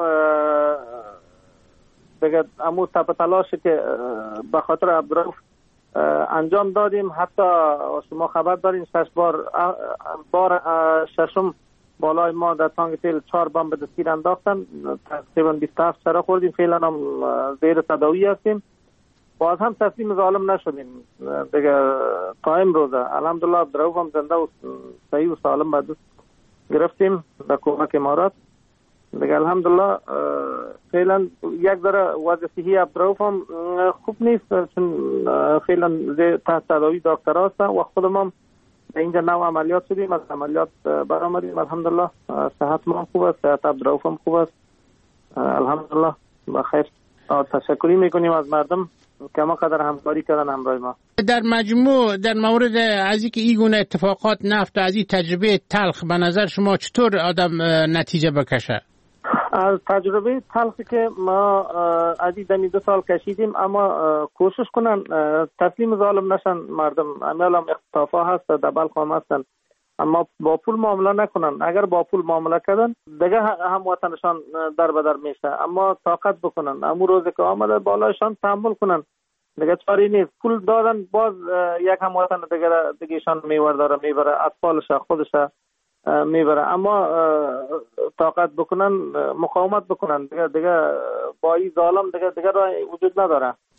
دیگه امو تپ تلاش که به خاطر عبدالرؤوف انجام دادیم. حتی شما خبر دارین شش بار بار ششم بالای ما در تانگ تیل چهار بمب به دستگیر انداختن، تقریبا بیست و هفت سره خوردیم. فعلا هم زیر تداوی هستیم. باز هم تسلیم ظالم نشدیم دیگه تا امروز. الحمدلله عبدالرؤوف هم زنده و صحیح و سالم به دست گرفتیم به کمک امارات دیگه. الحمدلله فعلا یک ذره وضع صحی عبدالرؤوف هم خوب نیست، چون فعلا تحت تداوی دکتر هستن و خودم هم اینجا نو عملیات شدیم، از عملیات برآمدیم. الحمدلله صحت ما خوب است، صحت عبدالرؤوف هم خوب است. الحمدلله بخیر. تشکری میکنیم از مردم که ما قدر همکاری کردن همراه ما. در مجموع در مورد از اینکه این گونه اتفاقات نفت از این تجربه تلخ به نظر شما چطور آدم نتیجه بکشه؟ از تجربه تلخی که ما از این دمی دو سال کشیدیم، اما کوشش کنن تسلیم ظالم نشن مردم. امیال هم اختطافا هست در بلخ هم هستن، اما با پول معامله نکنن. اگر با پول معامله کردن دیگه هم وطنشان در بدر میشه. اما طاقت بکنن، امو روزی که آمده بالایشان تحمل کنن دیگه چاری نیست. پول دادن باز یک هم وطن دیگه دیگهشان میور داره میبره، اطفالش خودش میبره. اما طاقت بکنن، مقاومت بکنن دیگه دیگه با این ظالم دیگه دیگه راه وجود نداره.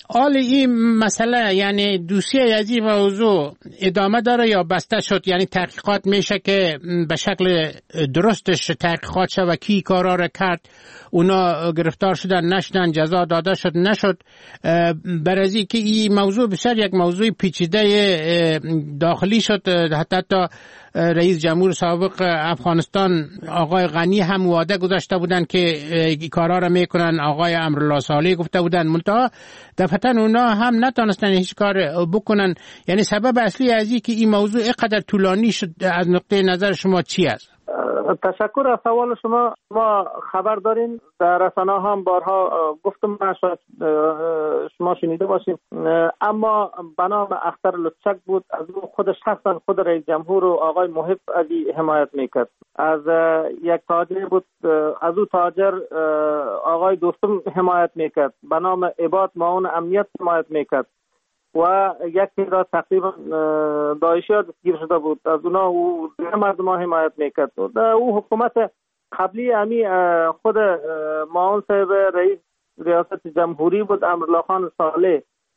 حال این مسئله یعنی دوسیه از این موضوع ادامه داره یا بسته شد؟ یعنی تحقیقات میشه که به شکل درستش تحقیقات شد و کی کارا را کرد، اونا گرفتار شدن نشدن، جزا داده شد نشد؟ برازی که این موضوع بسیار یک موضوع پیچیده داخلی شد. حتی تا رئیس جمهور سابق افغانستان آقای غنی هم وعده گذاشته بودن که کارا را میکنن، آقای امرالله صالح گفته بودن، منتها دفعتا اونا هم نتونستن هیچ کار بکنن. یعنی سبب اصلی از این که این موضوع اینقدر طولانی شد از نقطه نظر شما چی است؟ تشکر از سوال شما. ما خبر دارین، در رسانه هم بارها گفتم، شاید شما شنیده باشید، اما به نام اختر لطچک بود. از او خود شخصا خود رئیس جمهور و آقای محب از حمایت میکرد. از یک تاجر بود، از او تاجر آقای دوستم حمایت میکرد، به نام عباد معاون امنیت حمایت میکرد و یک تعداد تقریبا داعشی ها دستگیر شده بود، از اونا او مردم ها حمایت میکرد. او حکومت قبلی امی خود معاون صاحب رئیس ریاست جمهوری بود، امرالله خان صالح،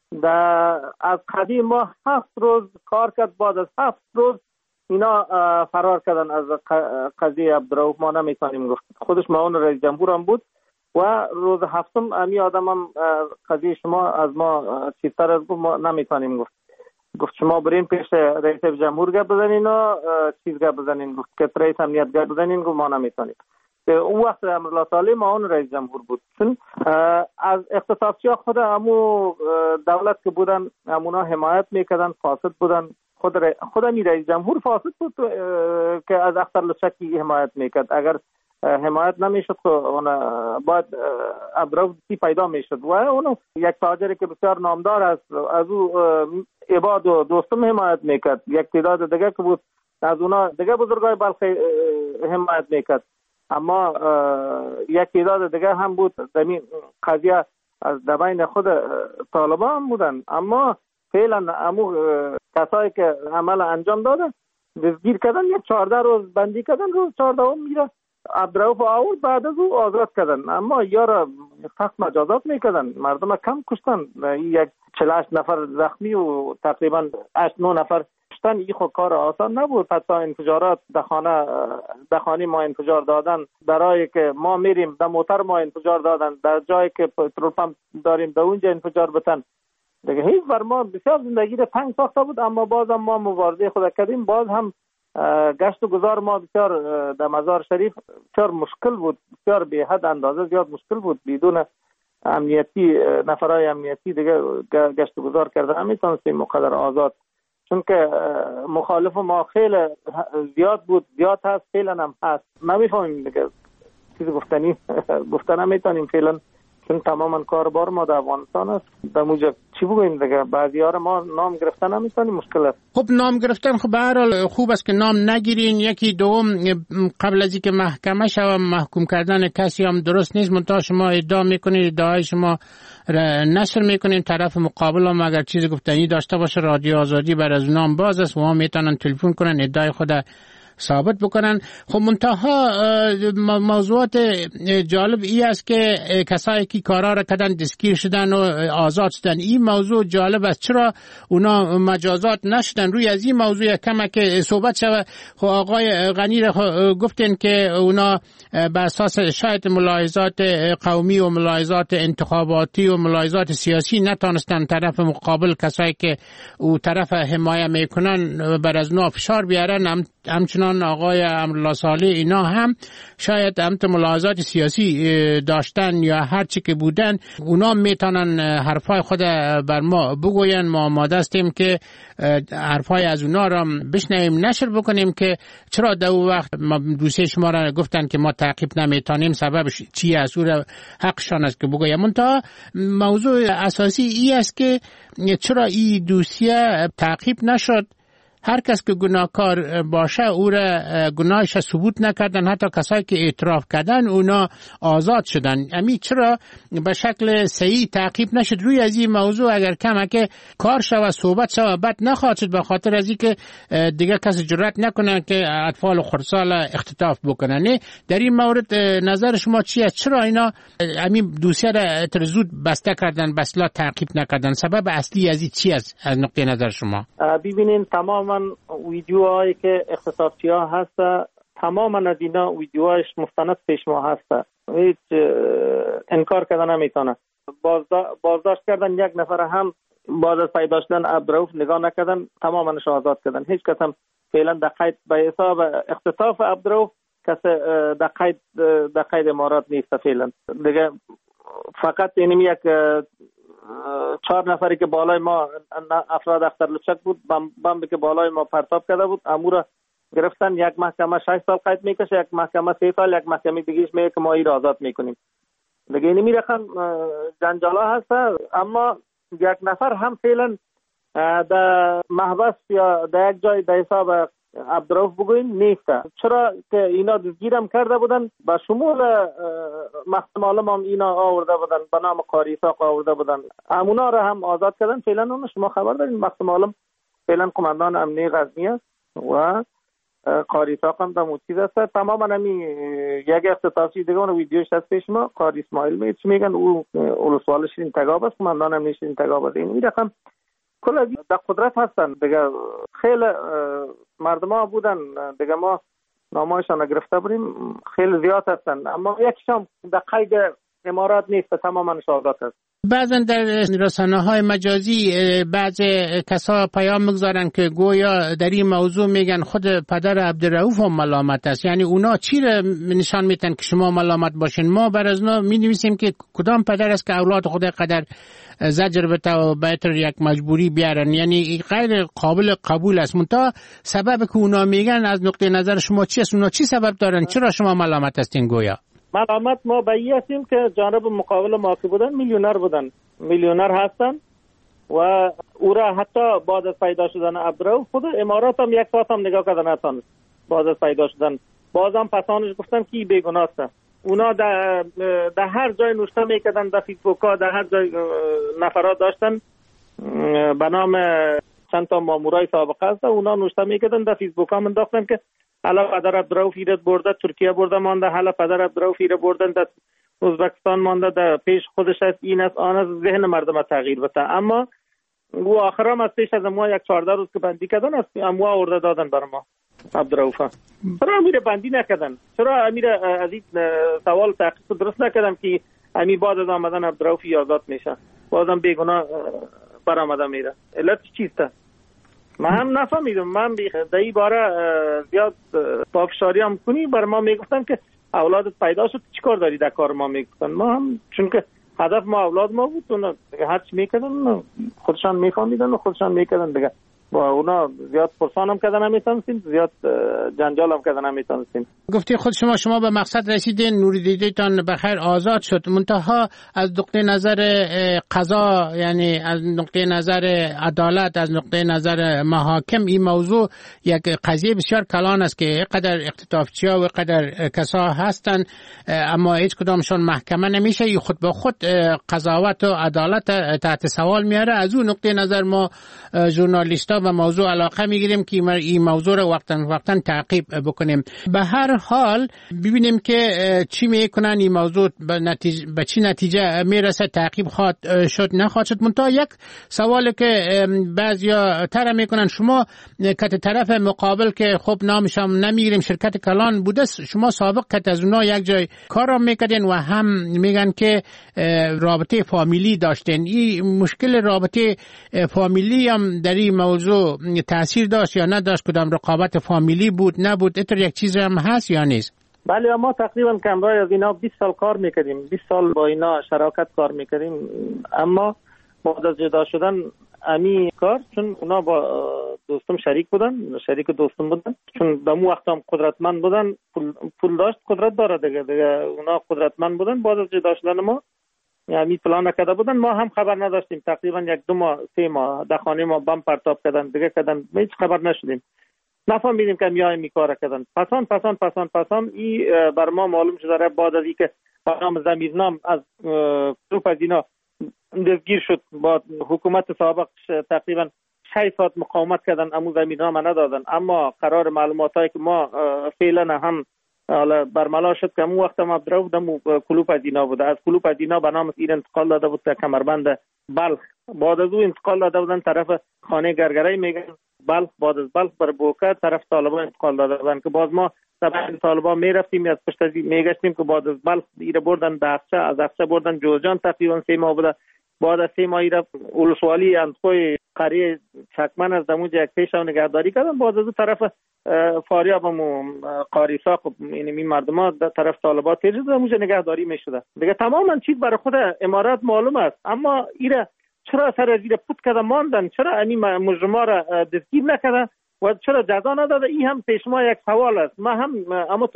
از قدیم ما هفت روز کار کرد، بعد از هفت روز اینا فرار کردن از قضیه عبدالرؤوف. ما نمیتونیم گفت، خودش معاون رئیس جمهور هم بود و روز هفتم امی آدم هم قضیه شما از ما چیزتر از گفت، ما نمیتونیم گفت. گفت شما برین پیش رئیس جمهور گپ بزنین و چیز گپ بزنین، گفت که رئیس امنیت گپ بزنین، گفت ما نمیتونیم. اون وقت امرالله صالح معاون رئیس جمهور بود. چون از اختصاصی ها خود امو دولت که بودن امونا حمایت میکردن، فاسد بودن. خود خود امی رئیس جمهور فاسد بود که از اختر لطچکی حمایت میکرد. اگر حمایت نمیشد که باید عبدالرؤوف پیدا میشد و اونو یک تاجری که بسیار نامدار است، از او عباد و دوستم حمایت میکرد. یک تعداد دیگه که بود از اونا دیگه بزرگای بلخی حمایت میکرد. اما یک تعداد دیگه هم بود زمین قضیه از دبین خود طالبان هم بودن. اما فعلا امو کسایی که عمل انجام دادن دستگیر کردن، یک چهارده روز بندی کردن، روز چهارده هم میره عبدالرؤوف آورد، بعد از او آزاد کردن. اما یارا سخت مجازات میکردن، مردم کم کشتن، یک چهل و هشت نفر زخمی و تقریبا هشت نه نفر کشتن. این خود کار آسان نبود. حتی انفجارات در خانه در خانه ما انفجار دادن، برای که ما میریم در موتر ما انفجار دادن، در جایی که پترول پمپ داریم در اونجا انفجار بتن. دیگه هیچ بر ما بسیار زندگی را تنگ ساخته بود. اما باز هم ما مبارزه خود کردیم. باز هم گشت و گذار ما بسیار در مزار شریف بسیار مشکل بود، بسیار به حد اندازه زیاد مشکل بود. بدون امنیتی نفرای امنیتی دیگه گشت و گذار کردن نمیتونستیم مقدر آزاد، چون که مخالف ما خیلی زیاد بود، زیاد هست، فعلا هم هست. نمیفهمیم دیگه چیزی گفتنی گفتن نمیتونیم فعلا، چون تماما کاربار ما در افغانستان است. در موجب چی بگوییم دیگه، بعضی‌ها رو ما نام گرفتن نمیتونیم، مشکل است. خب نام گرفتن خب به هر حال خوب است که نام نگیرین. یکی دوم قبل از اینکه محکمه شوم محکوم کردن کسی هم درست نیست. منتها شما ادعا میکنید، ادعای شما نشر میکنین، طرف مقابل هم اگر چیز گفتنی داشته باشه رادیو آزادی بر از نام باز است و هم میتونن تلفن کنن ادعای خود ثابت بکنن. خب منتها موضوعات جالب ای است که کسایی که کارا را کردن دستگیر شدن و آزاد شدن. این موضوع جالب است، چرا اونا مجازات نشدن؟ روی از این موضوع کمه که صحبت شود. خب آقای غنی را گفتن که اونا به اساس شاید ملاحظات قومی و ملاحظات انتخاباتی و ملاحظات سیاسی نتونستن طرف مقابل، کسایی که او طرف حمایت میکنن، بر از اونا فشار بیارن. هم همچنان آقای امرالله صالح اینا هم شاید همت ملاحظات سیاسی داشتن یا هر چی که بودن، اونا میتونن حرفای خود بر ما بگوین. ما آماده هستیم که حرفای از اونا را بشنویم، نشر بکنیم که چرا در اون وقت دوسته شما را گفتن که ما تعقیب نمیتونیم، سببش چی است، او را حقشان است که بگویم. منتها موضوع اساسی ای است که چرا این دوسیه تعقیب نشد هر کس که گناهکار باشه او را گناهش ثبوت نکردن، حتی کسایی که اعتراف کردن اونا آزاد شدن. امی چرا به شکل صحیح تعقیب نشد روی از این موضوع؟ اگر کمک کار شود صحبت شود بد نخواهد شد، به خاطر از اینکه دیگه کسی جرئت نکنه که اطفال خردسال اختطاف بکنن. در این مورد نظر شما چیه؟ چرا اینا همین دوسیه را زود بسته کردن، بسلا تعقیب نکردن؟ سبب اصلی از این چی است از نقطه نظر شما؟ ببینین تماما ویدیوهایی که اختطافچی ها هست، تماما از اینا ویدیوهایش مستند پیش ما هست، هیچ انکار کردن نمیتونه. بازداشت کردن یک نفر هم بعد از پیدا شدن عبدالرؤوف نگاه نکردن، تماماش آزاد کردن. هیچ کس هم فعلا در قید به حساب اختطاف عبدالرؤوف کس در قید در قید امارات نیست فعلا دیگه. فقط اینم یک چهار نفری که بالای ما افراد اختر لچک بود، بمبی که بالای ما پرتاب کرده بود، امورا گرفتن. یک محکمه شش سال قید میکشه، یک محکمه سه سال، یک محکمه دیگهش میگه که ما این را آزاد میکنیم دیگه. اینمی رقم جنجالا هست. اما یک نفر هم فعلا در محبس یا در یک جای در حساب عبدالرؤوف بگوین نیست. چرا که اینا دزگیرم کرده بودن، با شمول محکمه عالم هم اینا آورده بودن، به نام قاری ساق آورده بودن، امونا را هم آزاد کردن. فعلا اون شما خبر دارین محکمه عالم فعلا قماندان امنیه غزنی است و قاری ساق هم در موچیز است. تماما همی یک اختطافچی دیگه اون ویدیوش هست پیش ما، قاری اسماعیل میگه چی میگن، او اولوسوال شیرین تگاب است، قماندان امنیه شیرین تگاب است. این رقم کل در قدرت هستن دیگه. خیلی مردم ها بودن دیگه، ما نامایشان گرفته بریم، خیلی زیاد هستن، اما یکشان در قید امارات نیست، تماما آزاد است. بعضا در رسانه های مجازی بعض کسا پیام میگذارن که گویا در این موضوع میگن خود پدر عبدالرؤوف هم ملامت است. یعنی اونا چی را نشان میتن که شما ملامت باشین؟ ما بر از اونا می نویسیم که کدام پدر است که اولاد خود قدر زجر بته و بهتر یک مجبوری بیارن. یعنی غیر قابل قبول است. منتها سبب که اونا میگن از نقطه نظر شما چی است؟ اونا چی سبب دارن؟ چرا شما ملامت هستین گویا؟ ملامت ما به این هستیم که جانب مقابل ما که بودن میلیونر بودن، میلیونر هستن و او را حتی بعد از پیدا شدن عبدالرؤوف خود امارات هم یک ساعت هم نگاه کردن نتان. بعد از پیدا شدن بازم پسانش گفتن که بیگناه است. اونا در, در هر جای نوشته میکردن، در فیسبوک ها در هر جای نفرات داشتن به نام چند تا مامورای سابقه است، اونا نوشته میکردن در فیسبوک ها منداختن که حالا پدر عبدالرؤوف ایراد برده ترکیه برده مانده، حالا پدر عبدالرؤوف ایراد بردن در ازبکستان مانده، در پیش خودش است، این است آن است. ذهن مردم تغییر بده. اما او آخر هم از پیش از ما یک چهارده روز که بندی کردن است، اموا آورده دادن بر ما عبدالرؤوف. چرا امیر بندی نکردن؟ چرا امیر از این سوال تحقیق درست نکردن که امیر بعد از آمدن عبدالرؤوف آزاد میشه، بازم بیگناه برآمده میره؟ علت چیست؟ من هم نفهمیدم. من در این باره زیاد پافشاری هم کنی بر ما میگفتن که اولادت پیدا شد چیکار داری در کار ما میگفتن. ما هم چون که هدف ما اولاد ما بود، اونا هر چی میکردن خودشان میفهمیدن و خودشان میکردن دیگه. با اونا زیاد پرسان هم کردن نمیتونستیم، زیاد جنجال هم کردن نمیتونستیم. گفتی خود شما شما به مقصد رسیدین، نوری دیدیتان بخیر آزاد شد. منتها از نقطه نظر قضا، یعنی از نقطه نظر عدالت، از نقطه نظر محاکم، این موضوع یک قضیه بسیار کلان است که قدر اختطافچی ها و قدر کسا هستن اما هیچ کدامشون محکمه نمیشه. این خود به خود قضاوت و عدالت تحت سوال میاره. از اون نقطه نظر ما ژورنالیستا و موضوع علاقه میگیریم که این موضوع رو وقتا وقتا تعقیب بکنیم. به هر حال ببینیم که چی میکنن، این موضوع به نتیجه به چی نتیجه میرسه، تعقیب خواهد شد نخواهد شد. منتها یک سوالی که بعضیا طرح میکنن، شما که طرف مقابل که خب نامش هم نمیگیریم شرکت کلان بوده، شما سابق که از اونها یک جای کار هم میکردین و هم میگن که رابطه فامیلی داشتین. این مشکل رابطه فامیلی هم در این موضوع تاثیر داشت یا نداشت؟ کدام رقابت فامیلی بود نبود؟ اتر یک چیز هم هست یا نیست؟ بله، ما تقریبا کمرای از اینا بیست سال کار میکردیم، بیست سال با اینا شراکت کار میکردیم. اما بعد از جدا شدن امی کار، چون اونا با دوستم شریک بودن، شریک دوستم بودن، چون دمو وقت هم قدرتمند بودن، پول, پول داشت، قدرت داره دیگه دیگه اونا قدرتمند بودن. بعد از جدا شدن ما یعنی پلان نکرده بودن، ما هم خبر نداشتیم. تقریبا یک دو ماه سه ماه در خانه ما بم پرتاب کردن دیگه کردن، هیچ خبر نشدیم، نفهمیدیم که میای میکاره کردن. پسان پسان پسان پسان ای بر ما معلوم شده بعد از اینکه با نام ضمیرنام از گروپ از اینا دستگیر شد، با حکومت سابقش تقریبا شش ساعت مقاومت کردن، امو ضمیرنامه ندادن. اما قرار معلوماتی که ما فعلا هم حالا برملا شد که امو وقت ما عبدالرؤوف دمو کلوپ از اینا بوده، از کلوپ از اینا به نام ایر انتقال داده بود که کمربند بلخ. بعد از او انتقال داده بودن طرف خانه گرگرای میگن بلخ. بعد از بلخ بر بوکه طرف طالبان انتقال داده بودن که باز ما طبعا طالبان میرفتیم از پشت از میگشتیم که بعد از بلخ ایره بردن دهسته، از دهسته بردن جوزجان، تقریبا سه ماه بوده. بعد از سه ماه ایره اولسوالی اندخوی قریه چکمن از دموج یک پیش و نگهداری کردن. بعد از طرف فاریاب و قاری ساق یعنی این مردم ها در طرف طالبات تیرید دموج نگهداری میشده دیگه. تماما چیز برای خود امارات معلوم است، اما ایره چرا سر زیر پوت کده ماندن؟ چرا این مجرما را دستگیر نکردن و چرا جزا نداده؟ این هم پیش ما یک سوال است. ما هم اما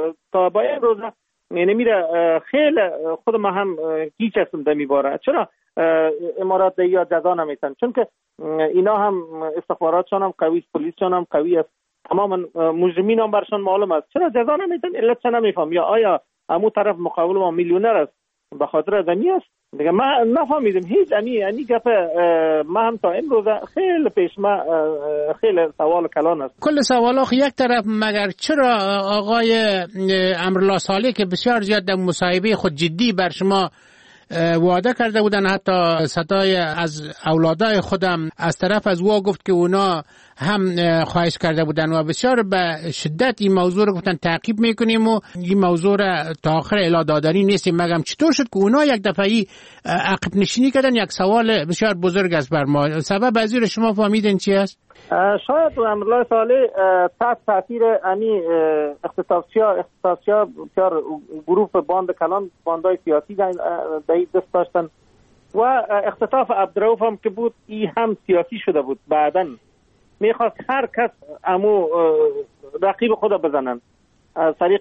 تا با این روزه یعنی میره خیلی خود ما هم گیج هستم در میباره چرا امارات در یا جزا نمیتن، چون که اینا هم استخباراتشان هم قوی، پلیسشان هم قوی است، تماما مجرمین هم برشان معلوم است، چرا جزا نمیتن؟ علت چه نمیفهم؟ یا آیا امو طرف مقابل ما میلیونر است به خاطر دمی است دیگه؟ ما نفهمیدم هیچ. انی انی گپ ما هم تا امروز خیلی پیش ما خیلی سوال کلان است. کل سوال آخه یک طرف، مگر چرا آقای امرالله صالح که بسیار زیاد در مصاحبه خود جدی بر شما وعده کرده بودن، حتی صدای از اولادای خودم از طرف از او گفت که اونا هم خواهش کرده بودن و بسیار به شدت این موضوع رو گفتن تعقیب میکنیم و این موضوع رو تا آخر اعلام دادنی نیستیم. مگم چطور شد که اونا یک دفعی عقب نشینی کردن؟ یک سوال بسیار بزرگ است بر ما. سبب از این شما فهمیدین چی است؟ شاید امرالله صالح تحت تاثیر امی اختصاصیا اختصاصیا بسیار گروه باند کلان، باندای سیاسی در دست داشتن و اختطاف عبدالرؤوف هم که بود ای هم سیاسی شده بود. بعداً میخواست هر کس امو رقیب خود بزنن. از طریق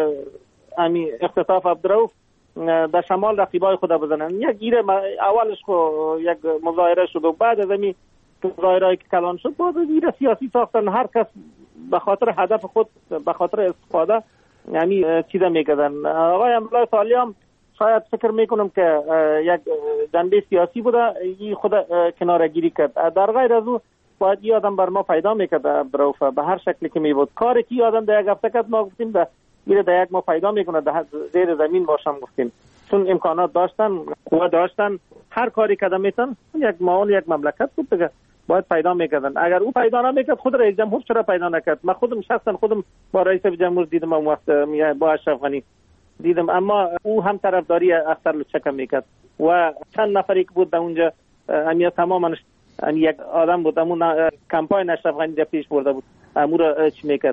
امی اختطاف عبدالرؤوف در شمال رقیبای خود بزنن. یک گیره اولش خو یک مظاهره شد و بعد از امی مظاهرهایی که کلان شد بعد گیره سیاسی ساختن. هر کس به خاطر هدف خود، به خاطر استفاده یعنی چیزا میکردن. آقای امرالله صالح هم شاید فکر میکنم که یک جنبه سیاسی بوده، این خود کناره گیری کرد. در غیر از او باید این آدم بر ما پیدا میکرد عبدالرؤوف به هر شکلی که میبود. کاری که آدم در یک هفته کرد ما گفتیم ده میره در یک ما پیدا میکنه در زیر زمین باشم گفتیم، چون امکانات داشتن، قوه داشتن، هر کاری کردن میتن. یک معاون یک مملکت بود دیگه، باید پیدا میکردن. اگر او پیدا نمیکرد خود رئیس جمهور چرا پیدا نکرد؟ من خودم شخصا خودم با رئیس جمهور دیدم اون وقت با اشرف غنی دیدم، اما او هم طرفداری اختر لچک میکرد و چند نفری که بود در اونجا همین تماما یک آدم بود امون کمپاین اشرف غنی در پیش برده بود، امو را چی میکرد؟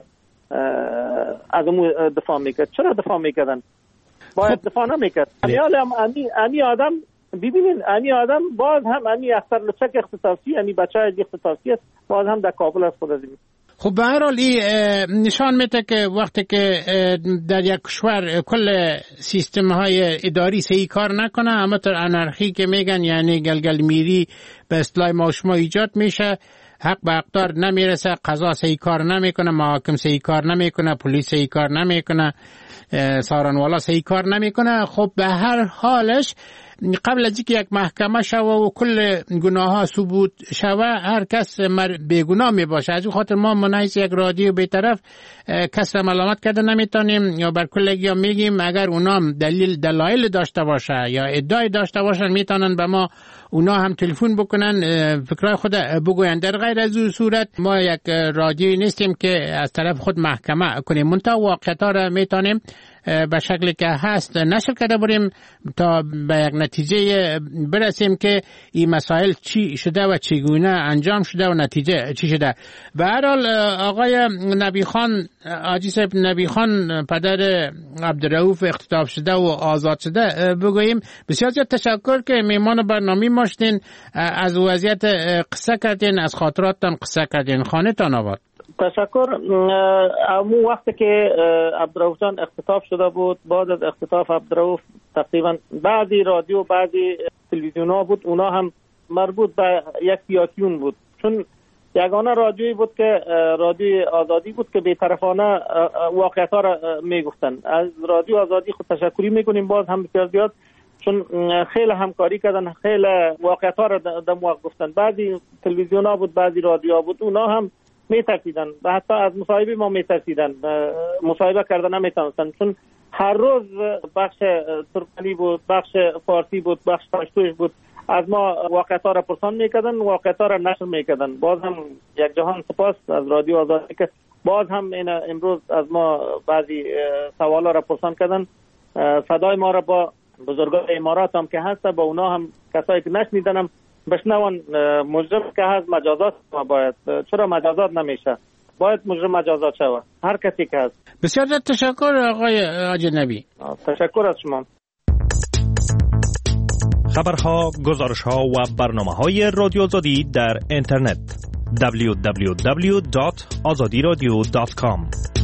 از امو دفاع میکرد. چرا دفاع میکردن؟ باید دفاع نمیکرد. امی امی آدم ببینین، امی آدم باز هم امی اختر لچک اختصاصی، امی بچه های اختصاصی است، باز هم در کابل است خود از این. خب به هر حال این نشان میده که وقتی که در یک کشور کل سیستم های اداری صحیح کار نکنه، اما تر انارخی که میگن یعنی گلگل میری به اصطلاح ما شما ایجاد میشه، حق به اقدار نمیرسه، قضا صحیح کار نمیکنه، محاکم صحیح کار نمیکنه، پلیس صحیح کار نمیکنه، سارنوالا صحیح کار نمیکنه. خب به هر حالش قبل از اینکه یک محکمه شوه و کل گناه ها ثبوت شوه هر کس بیگناه می باشه. از این خاطر ما منحیث یک رادیو بی‌طرف کس را ملامت کرده نمیتونیم یا بر کلگی ها میگیم اگر اونا دلیل دلایل داشته باشه یا ادعای داشته باشن میتونن به ما اونا هم تلفن بکنن فکرای خود بگوین. در غیر از اون صورت ما یک رادیویی نیستیم که از طرف خود محکمه کنیم، منتها واقعیت ها را میتونیم به شکلی که هست نشر کرده بریم تا به یک نتیجه برسیم که این مسائل چی شده و چگونه انجام شده و نتیجه چی شده. به هر حال آقای نبی خان، حاجی صاحب نبی خان پدر عبدالرؤوف اختطاف شده و آزاد شده بگوییم بسیار زیاد تشکر که میمان برنامه ما شدین، از وضعیت قصه کردین، از خاطراتتان قصه کردین. خانه تان آباد. تشکر. امو وقتی که عبدالرؤوف جان اختطاف شده بود، بعد از اختطاف عبدالرؤوف تقریبا بعضی رادیو بعضی تلویزیون ها بود، اونا هم مربوط به یک سیاسیون بود، چون یگانه رادیویی بود که رادیوی آزادی بود که بی‌طرفانه واقعیت ها را میگفتن. از رادیو آزادی خود تشکری میکنیم باز هم بسیار زیاد، چون خیلی همکاری کردن، خیلی واقعیت ها را در موقع گفتن. بعضی تلویزیون ها بود، بعضی رادیو ها بود، اونا هم میترسیدن و حتی از مصاحبه ما میترسیدن، مصاحبه کردن نمیتونستن، چون هر روز بخش ترکمنی بود، بخش فارسی بود، بخش پشتوش بود، از ما واقعیت ها را پرسان میکردن، واقعیت ها را نشر میکردن. باز هم یک جهان سپاس از رادیو آزادی که باز هم این امروز از ما بعضی سوالا را پرسان کردن. صدای ما را با بزرگان امارات هم که هست با اونا هم کسایی که نشنیدن هم بشنون. مجرم که هست مجازات ما باید، چرا مجازات نمیشه؟ باید مجرم مجازات شود هر کسی که هست. بسیار تشکر آقای اجنبی. تشکر از شما. خبرها، گزارشها و برنامه‌های رادیو آزادی در اینترنت دبلیو دبلیو دبلیو دات آزادی رادیو دات کام